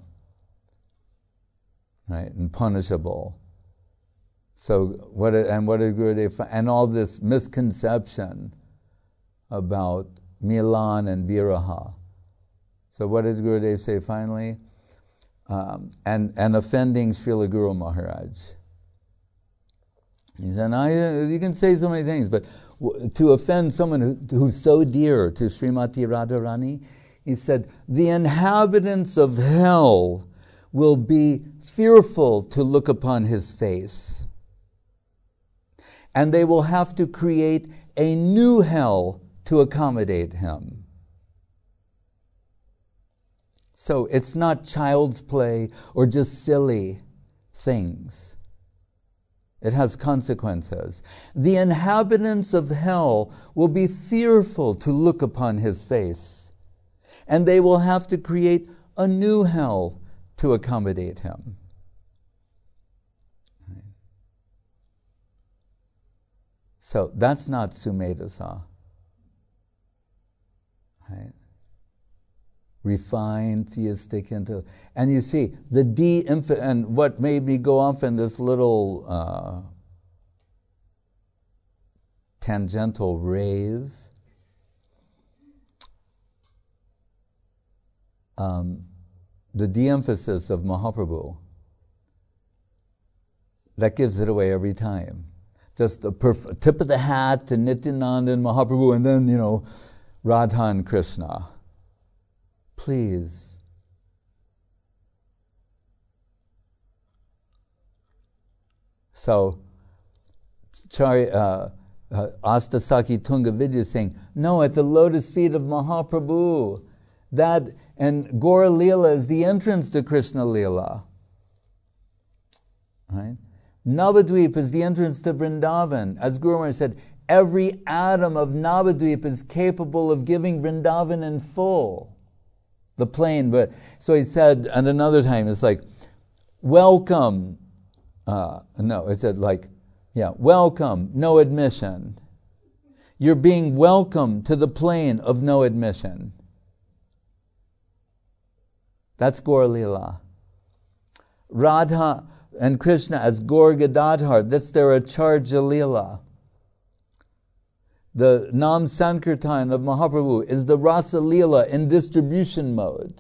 right, and punishable. So what? And what did Gurudev find? And all this misconception about Milan and Viraha. So what did Gurudev say finally? Um, and and offending Srila Guru Maharaj. He said, I, you can say so many things, but w- to offend someone who, who's so dear to Srimati Radharani, he said, the inhabitants of hell will be fearful to look upon his face. And they will have to create a new hell to accommodate him. So it's not child's play or just silly things. It has consequences. The inhabitants of hell will be fearful to look upon his face, and they will have to create a new hell to accommodate him. So that's not Sumedasa. Right? Refined theistic intelligence. And you see, the de and what made me go off in this little uh, tangential rave, um, the de-emphasis of Mahaprabhu, that gives it away every time. Just the perf- tip of the hat to Nityananda and Mahaprabhu, and then, you know, Radha and Krishna. Please. So, Chari, uh, uh, Astasaki Tunga Vidya is saying, no, at the lotus feet of Mahaprabhu. That, and Gaura Leela is the entrance to Krishna Leela. Right? Navadvip is the entrance to Vrindavan. As Guru Maharaj said, every atom of Navadvip is capable of giving Vrindavan in full. The plain, but so he said at another time, it's like, welcome. Uh, no, it said like, yeah, welcome, no admission. You're being welcomed to the plane of no admission. That's Gaura Leela. Radha and Krishna as Gaur Gadadhar, that's their Acharya Leela. The Nam Sankirtan of Mahaprabhu is the Rasa Leela in distribution mode.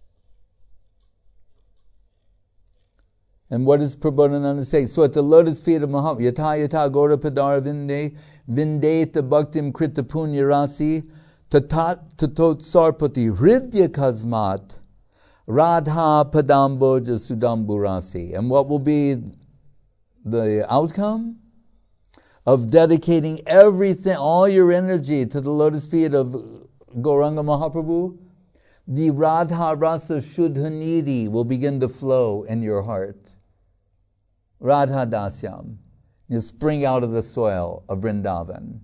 And what does Prabodhananda say? So at the lotus feet of Mahaprabhu, Yata Yata Gaura Padara Vinde, Vindeta Bhaktim Krita Punya Rasi, Tatat Tatot Sarpati Hridya Kazmat, Radha Padamboja Sudamburasi. And what will be the outcome? Of dedicating everything, all your energy to the lotus feet of Gauranga Mahaprabhu, the Radha Rasa Shuddhanidhi will begin to flow in your heart. Radha Dasyam. You spring out of the soil of Vrindavan.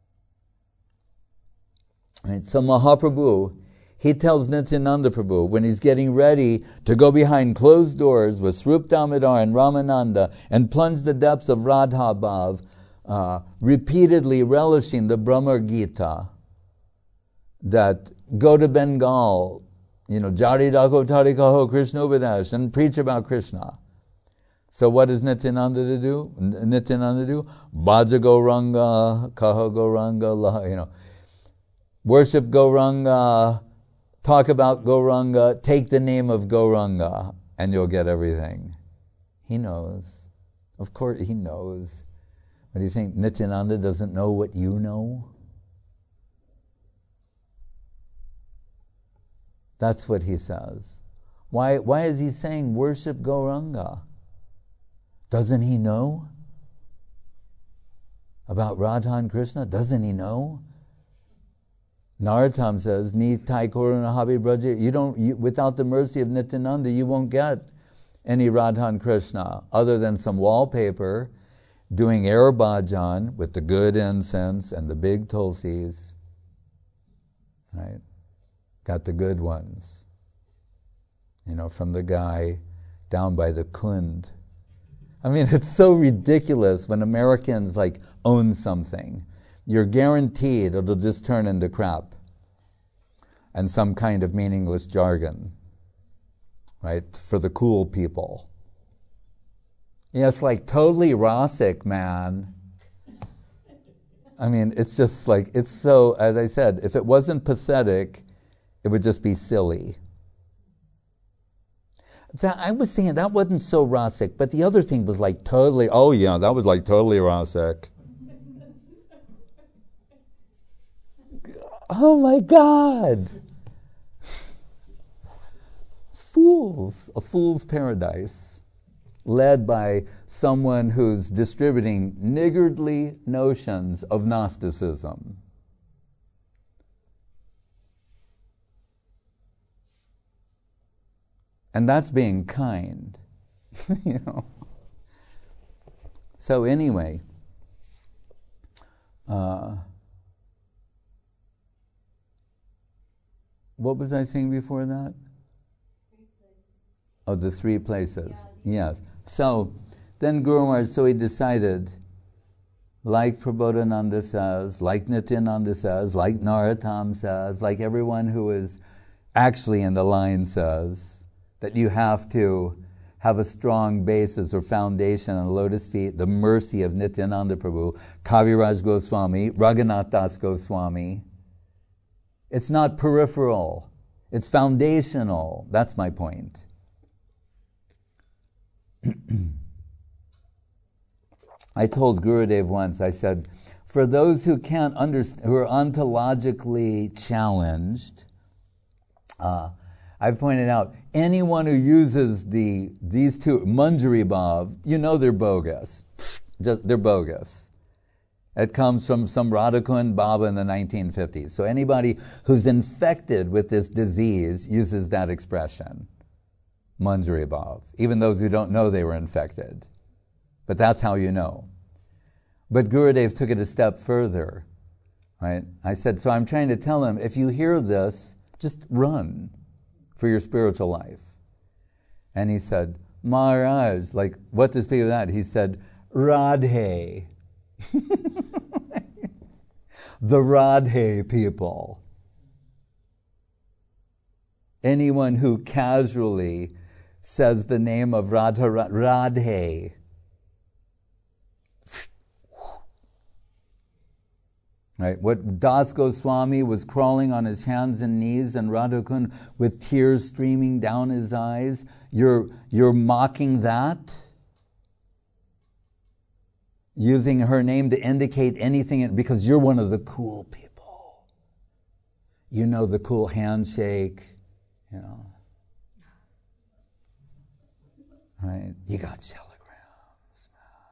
Right, so Mahaprabhu, he tells Nityananda Prabhu, when he's getting ready to go behind closed doors with Swarup Damodar and Ramananda and plunge the depths of Radha Bhav, Uh, repeatedly relishing the Brahma Gita, that go to Bengal, you know, Jari Dako Tarikaho Krishna Upadesh, and preach about Krishna. So what does Nityananda to do? Nityananda do? Bhaja Gauranga, Kaha Gauranga, you know, worship Gauranga, talk about Gauranga, take the name of Gauranga, and you'll get everything. He knows. Of course he knows. But do you think Nityananda doesn't know what you know? That's what he says. Why, why is he saying worship Gauranga? Doesn't he know about Radha and Krishna? Doesn't he know? Narottam says, Nitai Koruna Habi Braja, you don't, you, without the mercy of Nityananda, you won't get any Radha and Krishna other than some wallpaper doing air bhajan with the good incense and the big tulsis, right? Got the good ones, you know, from the guy down by the Kund. I mean, it's so ridiculous when Americans like own something. You're guaranteed it'll just turn into crap and some kind of meaningless jargon, right? For the cool people. Yeah, it's like totally rasic, man. I mean, it's just like, it's so, as I said, if it wasn't pathetic, it would just be silly. That, I was thinking that wasn't so rasic, but the other thing was like totally, oh yeah, that was like totally rasic. Oh my God. Fools, a fool's paradise. Led by someone who's distributing niggardly notions of Gnosticism. And that's being kind, you know. So anyway, uh, what was I saying before that? Oh, the three places. Yes. So then Guru Maharaj, so he decided, like Prabodhananda says, like Nityananda says, like Narottam says, like everyone who is actually in the line says, that you have to have a strong basis or foundation on lotus feet, the mercy of Nityananda Prabhu, Kaviraj Goswami, Raghunath Das Goswami. It's not peripheral. It's foundational. That's my point. I told Gurudev once, I said, for those who can't understand, who are ontologically challenged, uh, I've pointed out, anyone who uses the these two, Manjari Bhav, you know they're bogus. Just, they're bogus. It comes from some Radhakund Baba in the nineteen fifties. So anybody who's infected with this disease uses that expression, Manjari Bhav, even those who don't know they were infected. But that's how you know. But Gurudev took it a step further. Right? I said, so I'm trying to tell him, if you hear this, just run for your spiritual life. And he said, Maharaj, like, what to speak of that? He said, Radhe. The Radhe people. Anyone who casually says the name of Radha, Radhe. Right? What Das Goswami was crawling on his hands and knees and Radhakund with tears streaming down his eyes, you're, you're mocking that? Using her name to indicate anything, because you're one of the cool people. You know the cool handshake, you know. Right? You got telegrams, man.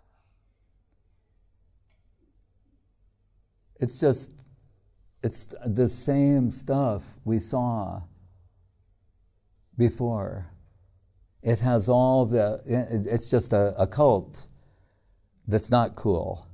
It's just, it's the same stuff we saw before. It has all the, it's just a, a cult. That's not cool.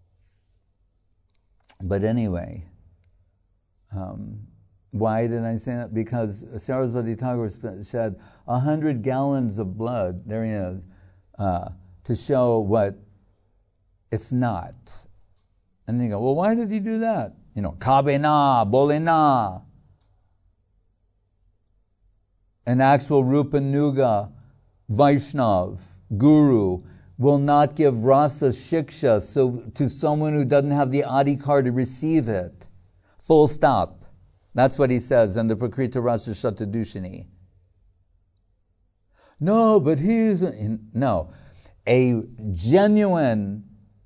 But anyway, um, why did I say that? Because Saraswati Thakur said a hundred gallons of blood, there he is, uh, to show what it's not. And you go, well, why did he do that? You know, kabe na, bole na. An actual Rupa Nuga, Vaishnav, Guru, will not give rasa shiksha so to someone who doesn't have the adhikar to receive it. Full stop. That's what he says in the Prakrita Rasa Shatadushini. No, but he's... No. A genuine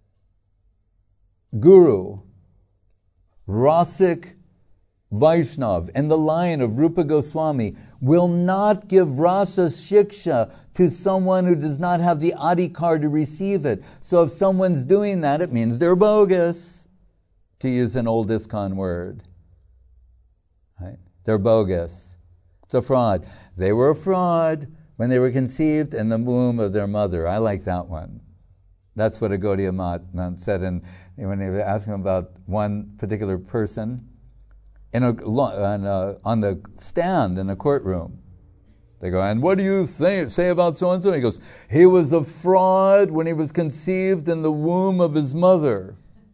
guru, Rasik Vaishnav, in the line of Rupa Goswami, will not give rasa shiksha to someone who does not have the adhikar to receive it. So if someone's doing that, it means they're bogus, to use an old ISKCON word. Right? They're bogus. It's a fraud. They were a fraud when they were conceived in the womb of their mother. I like that one. That's what a Gaudiya Math said. And when they were asking about one particular person, in a, on, a, on the stand in a courtroom, they go, and what do you say, say about so-and-so? He goes, he was a fraud when he was conceived in the womb of his mother.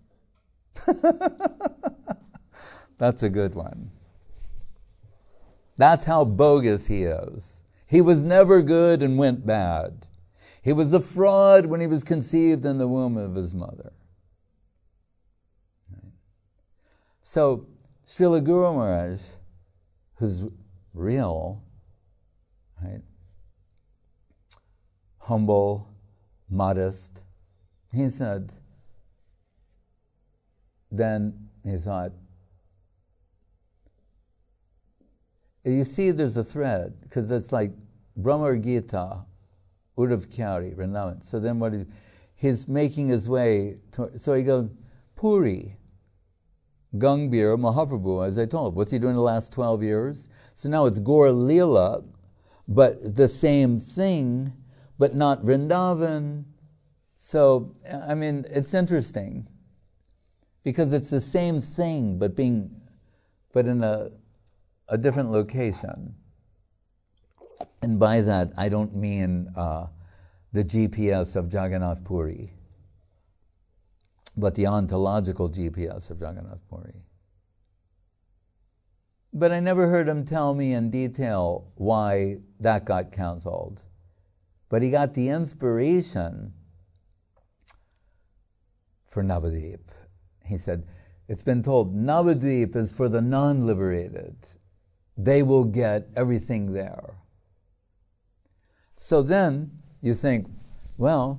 That's a good one. That's how bogus he is. He was never good and went bad. He was a fraud when he was conceived in the womb of his mother. Right. So, Srila Guru Maharaj, who's real, right, humble, modest, he said, then he thought, you see there's a thread, because it's like Brahma Gita, Uddhav Kyari, Vrindavan. So then what is, he's making his way, to, so he goes, Puri, Gangbhir Mahaprabhu, as I told him. What's he doing the last twelve years? So now it's Gaur Leela, but the same thing, but not Vrindavan. So, I mean, it's interesting, because it's the same thing, but being, but in a, a different location. And by that, I don't mean uh, the G P S of Jagannath Puri, but the ontological G P S of Jagannath Puri. But I never heard him tell me in detail why that got cancelled. But he got the inspiration for Navadvip. He said, it's been told Navadvip is for the non-liberated. They will get everything there. So then you think, well,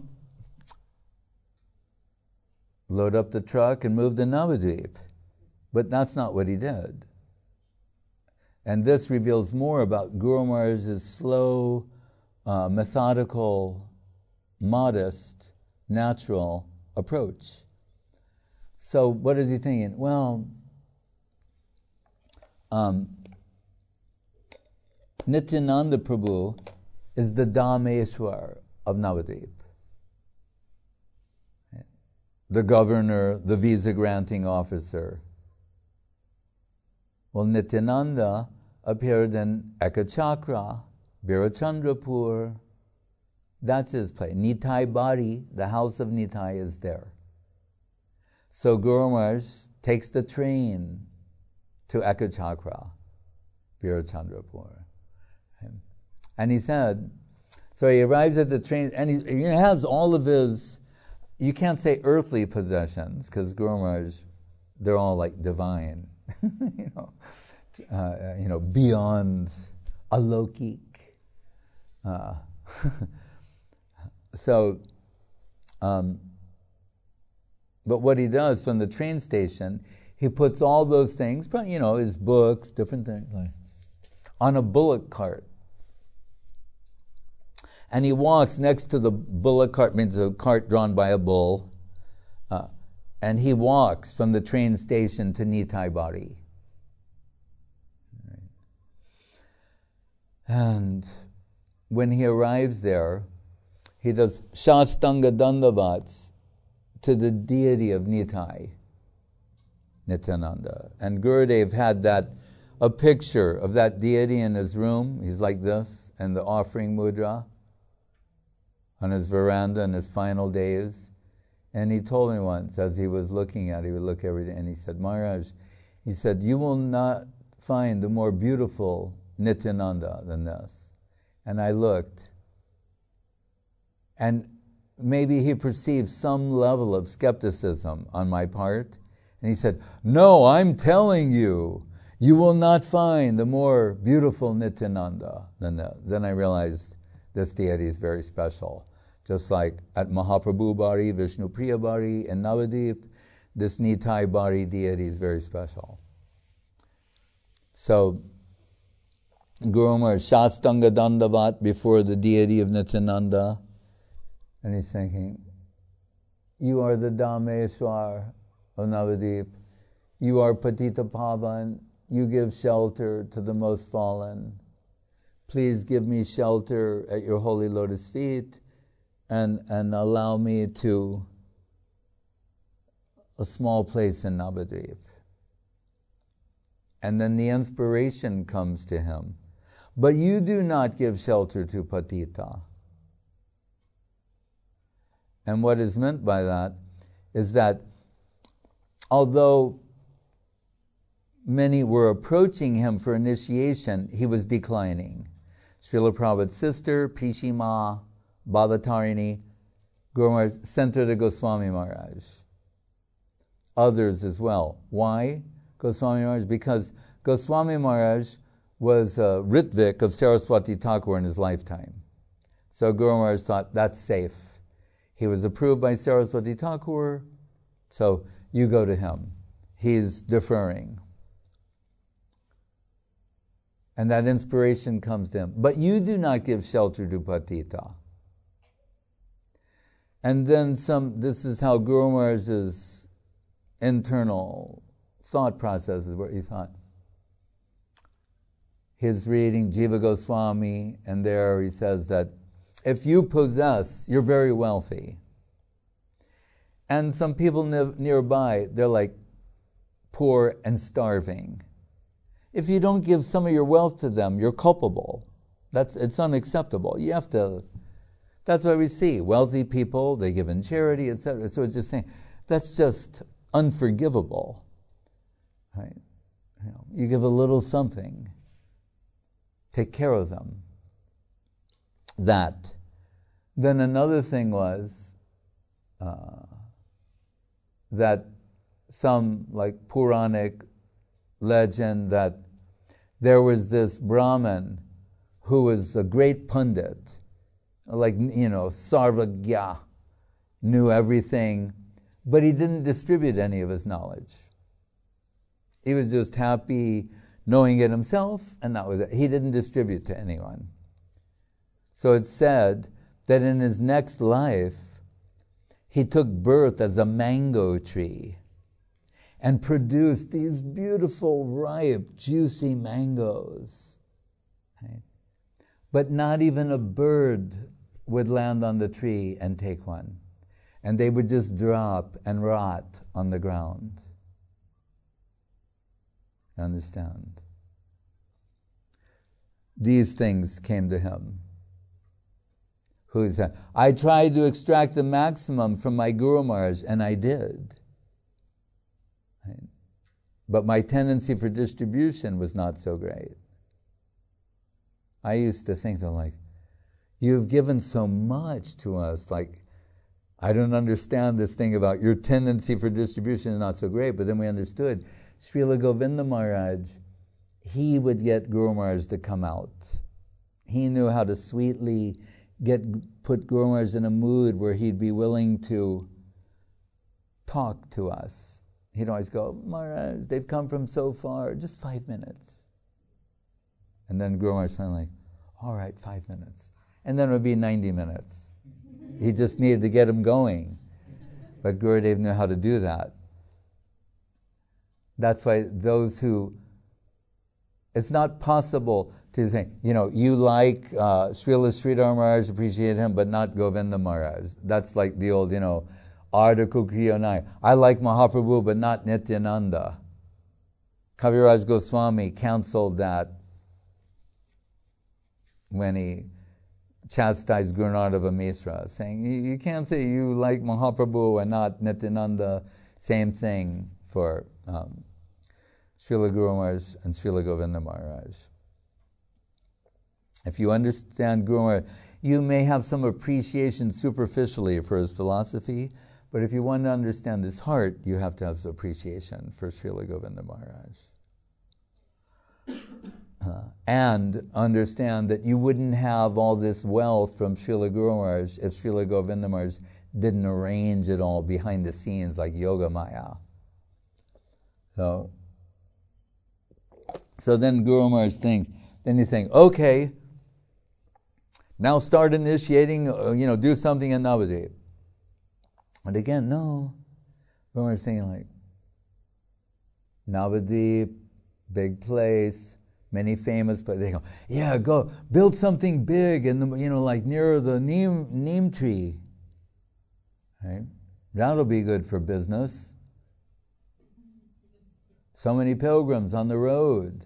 load up the truck and move to Navadvip. But that's not what he did. And this reveals more about Guru Maharaj's slow, uh, methodical, modest, natural approach. So what is he thinking? Well, um, Nityananda Prabhu is the Dhameshwar of Navadvip. The governor, the visa granting officer. Well, Nityananda appeared in Ekachakra, Birachandrapur. That's his place. Nitai Bari, the house of Nitai, is there. So Guru Maharaj takes the train to Ekachakra, Birachandrapur. And he said, so he arrives at the train, and he, he has all of his, you can't say earthly possessions, because Guru Maharaj, they're all like divine, you know, uh, you know, beyond alokik. Uh, so, um, but what he does from the train station, he puts all those things, you know, his books, different things, like, on a bullock cart. And he walks next to the bullock cart, means a cart drawn by a bull, uh, and he walks from the train station to Nitai Bari. Right. And when he arrives there, he does Shastanga Dandavats to the deity of Nitai, Nityananda. And Gurudev had that, a picture of that deity in his room. He's like this, and the offering mudra on his veranda in his final days. And he told me once, as he was looking at it, he would look every day, and he said, Maharaj, he said, you will not find a more beautiful Nityananda than this. And I looked, and maybe he perceived some level of skepticism on my part, and he said, no, I'm telling you, you will not find a more beautiful Nityananda than that. Then I realized this deity is very special. Just like at Mahaprabhu Bari, Vishnu Priya Bari, and Navadvip, this Nitai Bari deity is very special. So, Guru Maharaj Shastanga Dandavat before the deity of Nityananda, and he's thinking, you are the Dhameshwar of Navadvip, you are Patita Pavan, you give shelter to the most fallen. Please give me shelter at your holy lotus feet, and, and allow me to a small place in Navadvip. And then the inspiration comes to him. But you do not give shelter to Patita. And what is meant by that is that although many were approaching him for initiation, he was declining. Srila Prabhupada's sister, Pishima, Bhavatarini, Guru Maharaj, Santa de Goswami Maharaj. Others as well. Why Goswami Maharaj? Because Goswami Maharaj was a Ritvik of Saraswati Thakur in his lifetime. So Guru Maharaj thought, that's safe. He was approved by Saraswati Thakur, so you go to him. He's deferring. And that inspiration comes to him. But you do not give shelter to Patita. And then some, this is how Guru Maharaj's internal thought process is, where he thought. He's reading Jiva Goswami, and there he says that if you possess, you're very wealthy. And some people ne- nearby, they're like poor and starving. If you don't give some of your wealth to them, you're culpable. That's, it's unacceptable. You have to, that's why we see wealthy people, they give in charity, et cetera. So it's just saying, that's just unforgivable. Right? You know, you give a little something, take care of them. That. Then another thing was uh, that some like Puranic legend that there was this Brahmin who was a great pundit, like, you know, Sarvagya, knew everything, but he didn't distribute any of his knowledge. He was just happy knowing it himself, and that was it. He didn't distribute to anyone. So it's said that in his next life, he took birth as a mango tree. and produced these beautiful, ripe, juicy mangoes. Right? But not even a bird would land on the tree and take one. And they would just drop and rot on the ground. Understand? These things came to him. Who said, I tried to extract the maximum from my Guru Maharaj, and I did. Right? But my tendency for distribution was not so great. I used to think, though, like, you've given so much to us, like, I don't understand this thing about your tendency for distribution is not so great, but then we understood. Srila Govinda Maharaj, he would get Guru Maharaj to come out. He knew how to sweetly get put Guru Maharaj in a mood where he'd be willing to talk to us. He'd always go, Maharaj, they've come from so far, just five minutes. And then Guru Maharaj finally, all right, five minutes. And then it would be ninety minutes. He just needed to get him going. But Gurudev knew how to do that. That's why those who, it's not possible to say, you know, you like uh, Srila Sridhar Maharaj, appreciate him, but not Govinda Maharaj. That's like the old, you know, Ardha Kukriyonai. I like Mahaprabhu, but not Nityananda. Kaviraj Goswami counseled that when he chastised Gurunadava Misra, saying, you, you can't say you like Mahaprabhu and not Nityananda. Same thing for um, Srila Guru Maharaj and Srila Govinda Maharaj. If you understand Guru Maharaj, you may have some appreciation superficially for his philosophy, but if you want to understand his heart, you have to have some appreciation for Srila Govinda Maharaj. Uh, and understand that you wouldn't have all this wealth from Srila Guru Maharaj if Srila Govinda Maharaj didn't arrange it all behind the scenes like Yoga Maya. So, so then Guru Maharaj thinks, then you think, okay, now start initiating, uh, you know, do something in Navadvip. And again, no. Guru Maharaj is thinking like, Navadvip, big place, many famous, but they go, yeah, go build something big, and you know, like near the neem neem tree. Right? That'll be good for business. So many pilgrims on the road.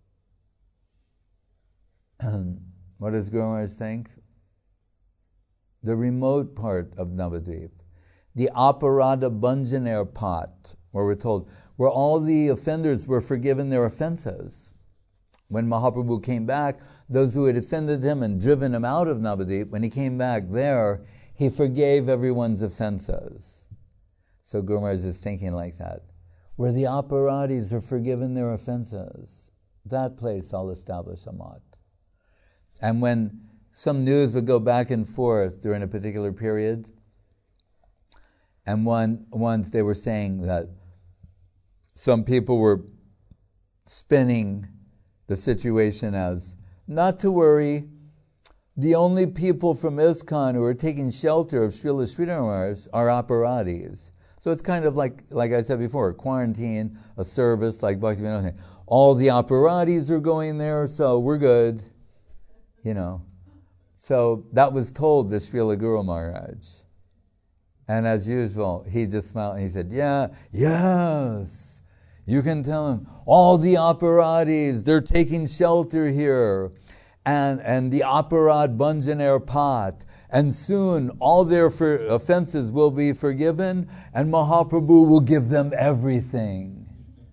What does Guru Maharaj think? The remote part of Navadvip, the Aparada Bhanjaner pot, where we're told, where all the offenders were forgiven their offenses. When Mahaprabhu came back, those who had offended him and driven him out of Navadvip, when he came back there, he forgave everyone's offenses. So Guru Maharaj is thinking like that. Where the aparadis are forgiven their offenses, that place I'll establish a mat. And when some news would go back and forth during a particular period, and one once they were saying that some people were spinning the situation as, not to worry, the only people from ISKCON who are taking shelter of Srila Sridhar Maharaj are aparadis. So it's kind of like, like I said before, quarantine, a service like Bhaktivinoda. All the aparadis are going there, so we're good, you know. So that was told to Srila Guru Maharaj. And as usual, he just smiled and he said, yeah, yes. You can tell him, all the aparadis, they're taking shelter here. And, and the aparad Bhanjaner pot. And soon all their for offenses will be forgiven and Mahaprabhu will give them everything.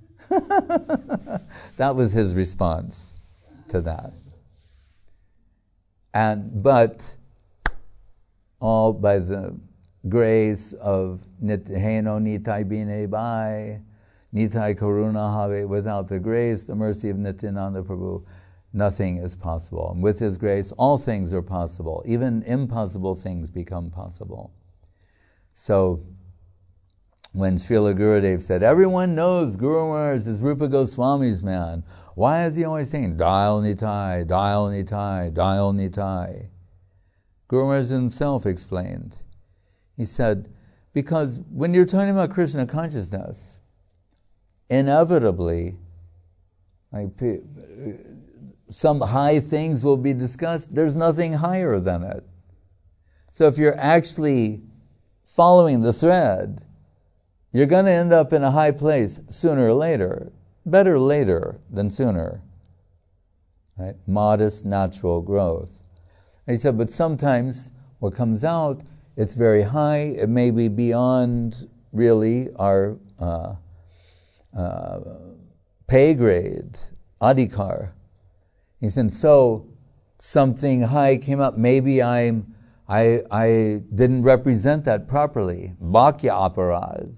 That was his response to that. And but all by the grace of Heno Nitai Bine Bai, Nitai Karuna Have, without the grace, the mercy of Nityananda Prabhu, nothing is possible. And with his grace, all things are possible. Even impossible things become possible. So, when Srila Gurudev said, everyone knows Guru Maharaj is Rupa Goswami's man, why is he always saying, Dial Nitai, Dial Nitai, Dial Nitai? Guru Maharaj himself explained. He said, because when you're talking about Krishna consciousness, inevitably, like, some high things will be discussed. There's nothing higher than it. So if you're actually following the thread, you're going to end up in a high place sooner or later. Better later than sooner. Right? Modest, natural growth. And he said, but sometimes what comes out, it's very high. It may be beyond really our uh, uh, pay grade, adhikar. He said, so something high came up. Maybe I'm, I, I didn't represent that properly. Bhakya aparad.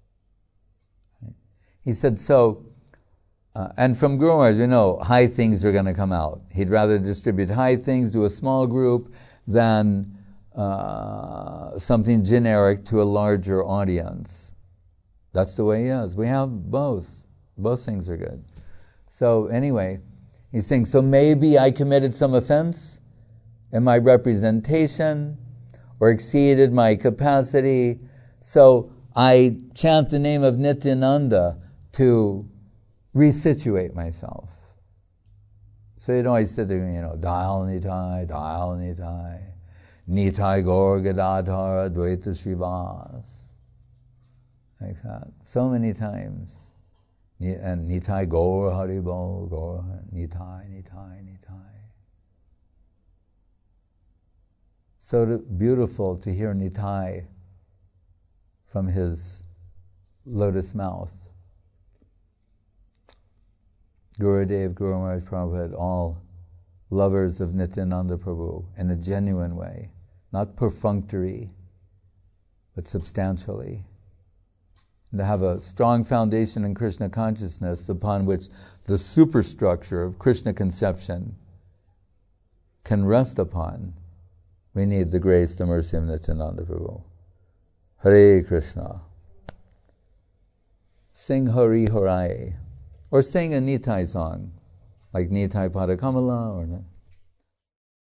He said, so, uh, and from Guru Maharaj, we know high things are going to come out. He'd rather distribute high things to a small group than uh, something generic to a larger audience. That's the way he is. We have both. Both things are good. So anyway, he's saying, so maybe I committed some offense in my representation or exceeded my capacity. So I chant the name of Nityananda to resituate myself. So you know, I sit there, you know, Dayal Nitai, Dayal Nitai, Nitai Gaur Gadadhar Advaita Srivas. Like that. So many times. And Nitai Gaur Haribol, Gaur, Nitai, Nitai, Nitai. So to, beautiful to hear Nitai from his lotus mouth. Gurudev, Guru Maharaj Prabhupada, all lovers of Nityananda Prabhu in a genuine way, not perfunctory, but substantially. And to have a strong foundation in Krishna consciousness upon which the superstructure of Krishna conception can rest upon, we need the grace, the mercy of Nityananda Prabhu. Hare Krishna. Sing Hari Harai. Or sing a Nitai song, like Nitai Pada Kamala or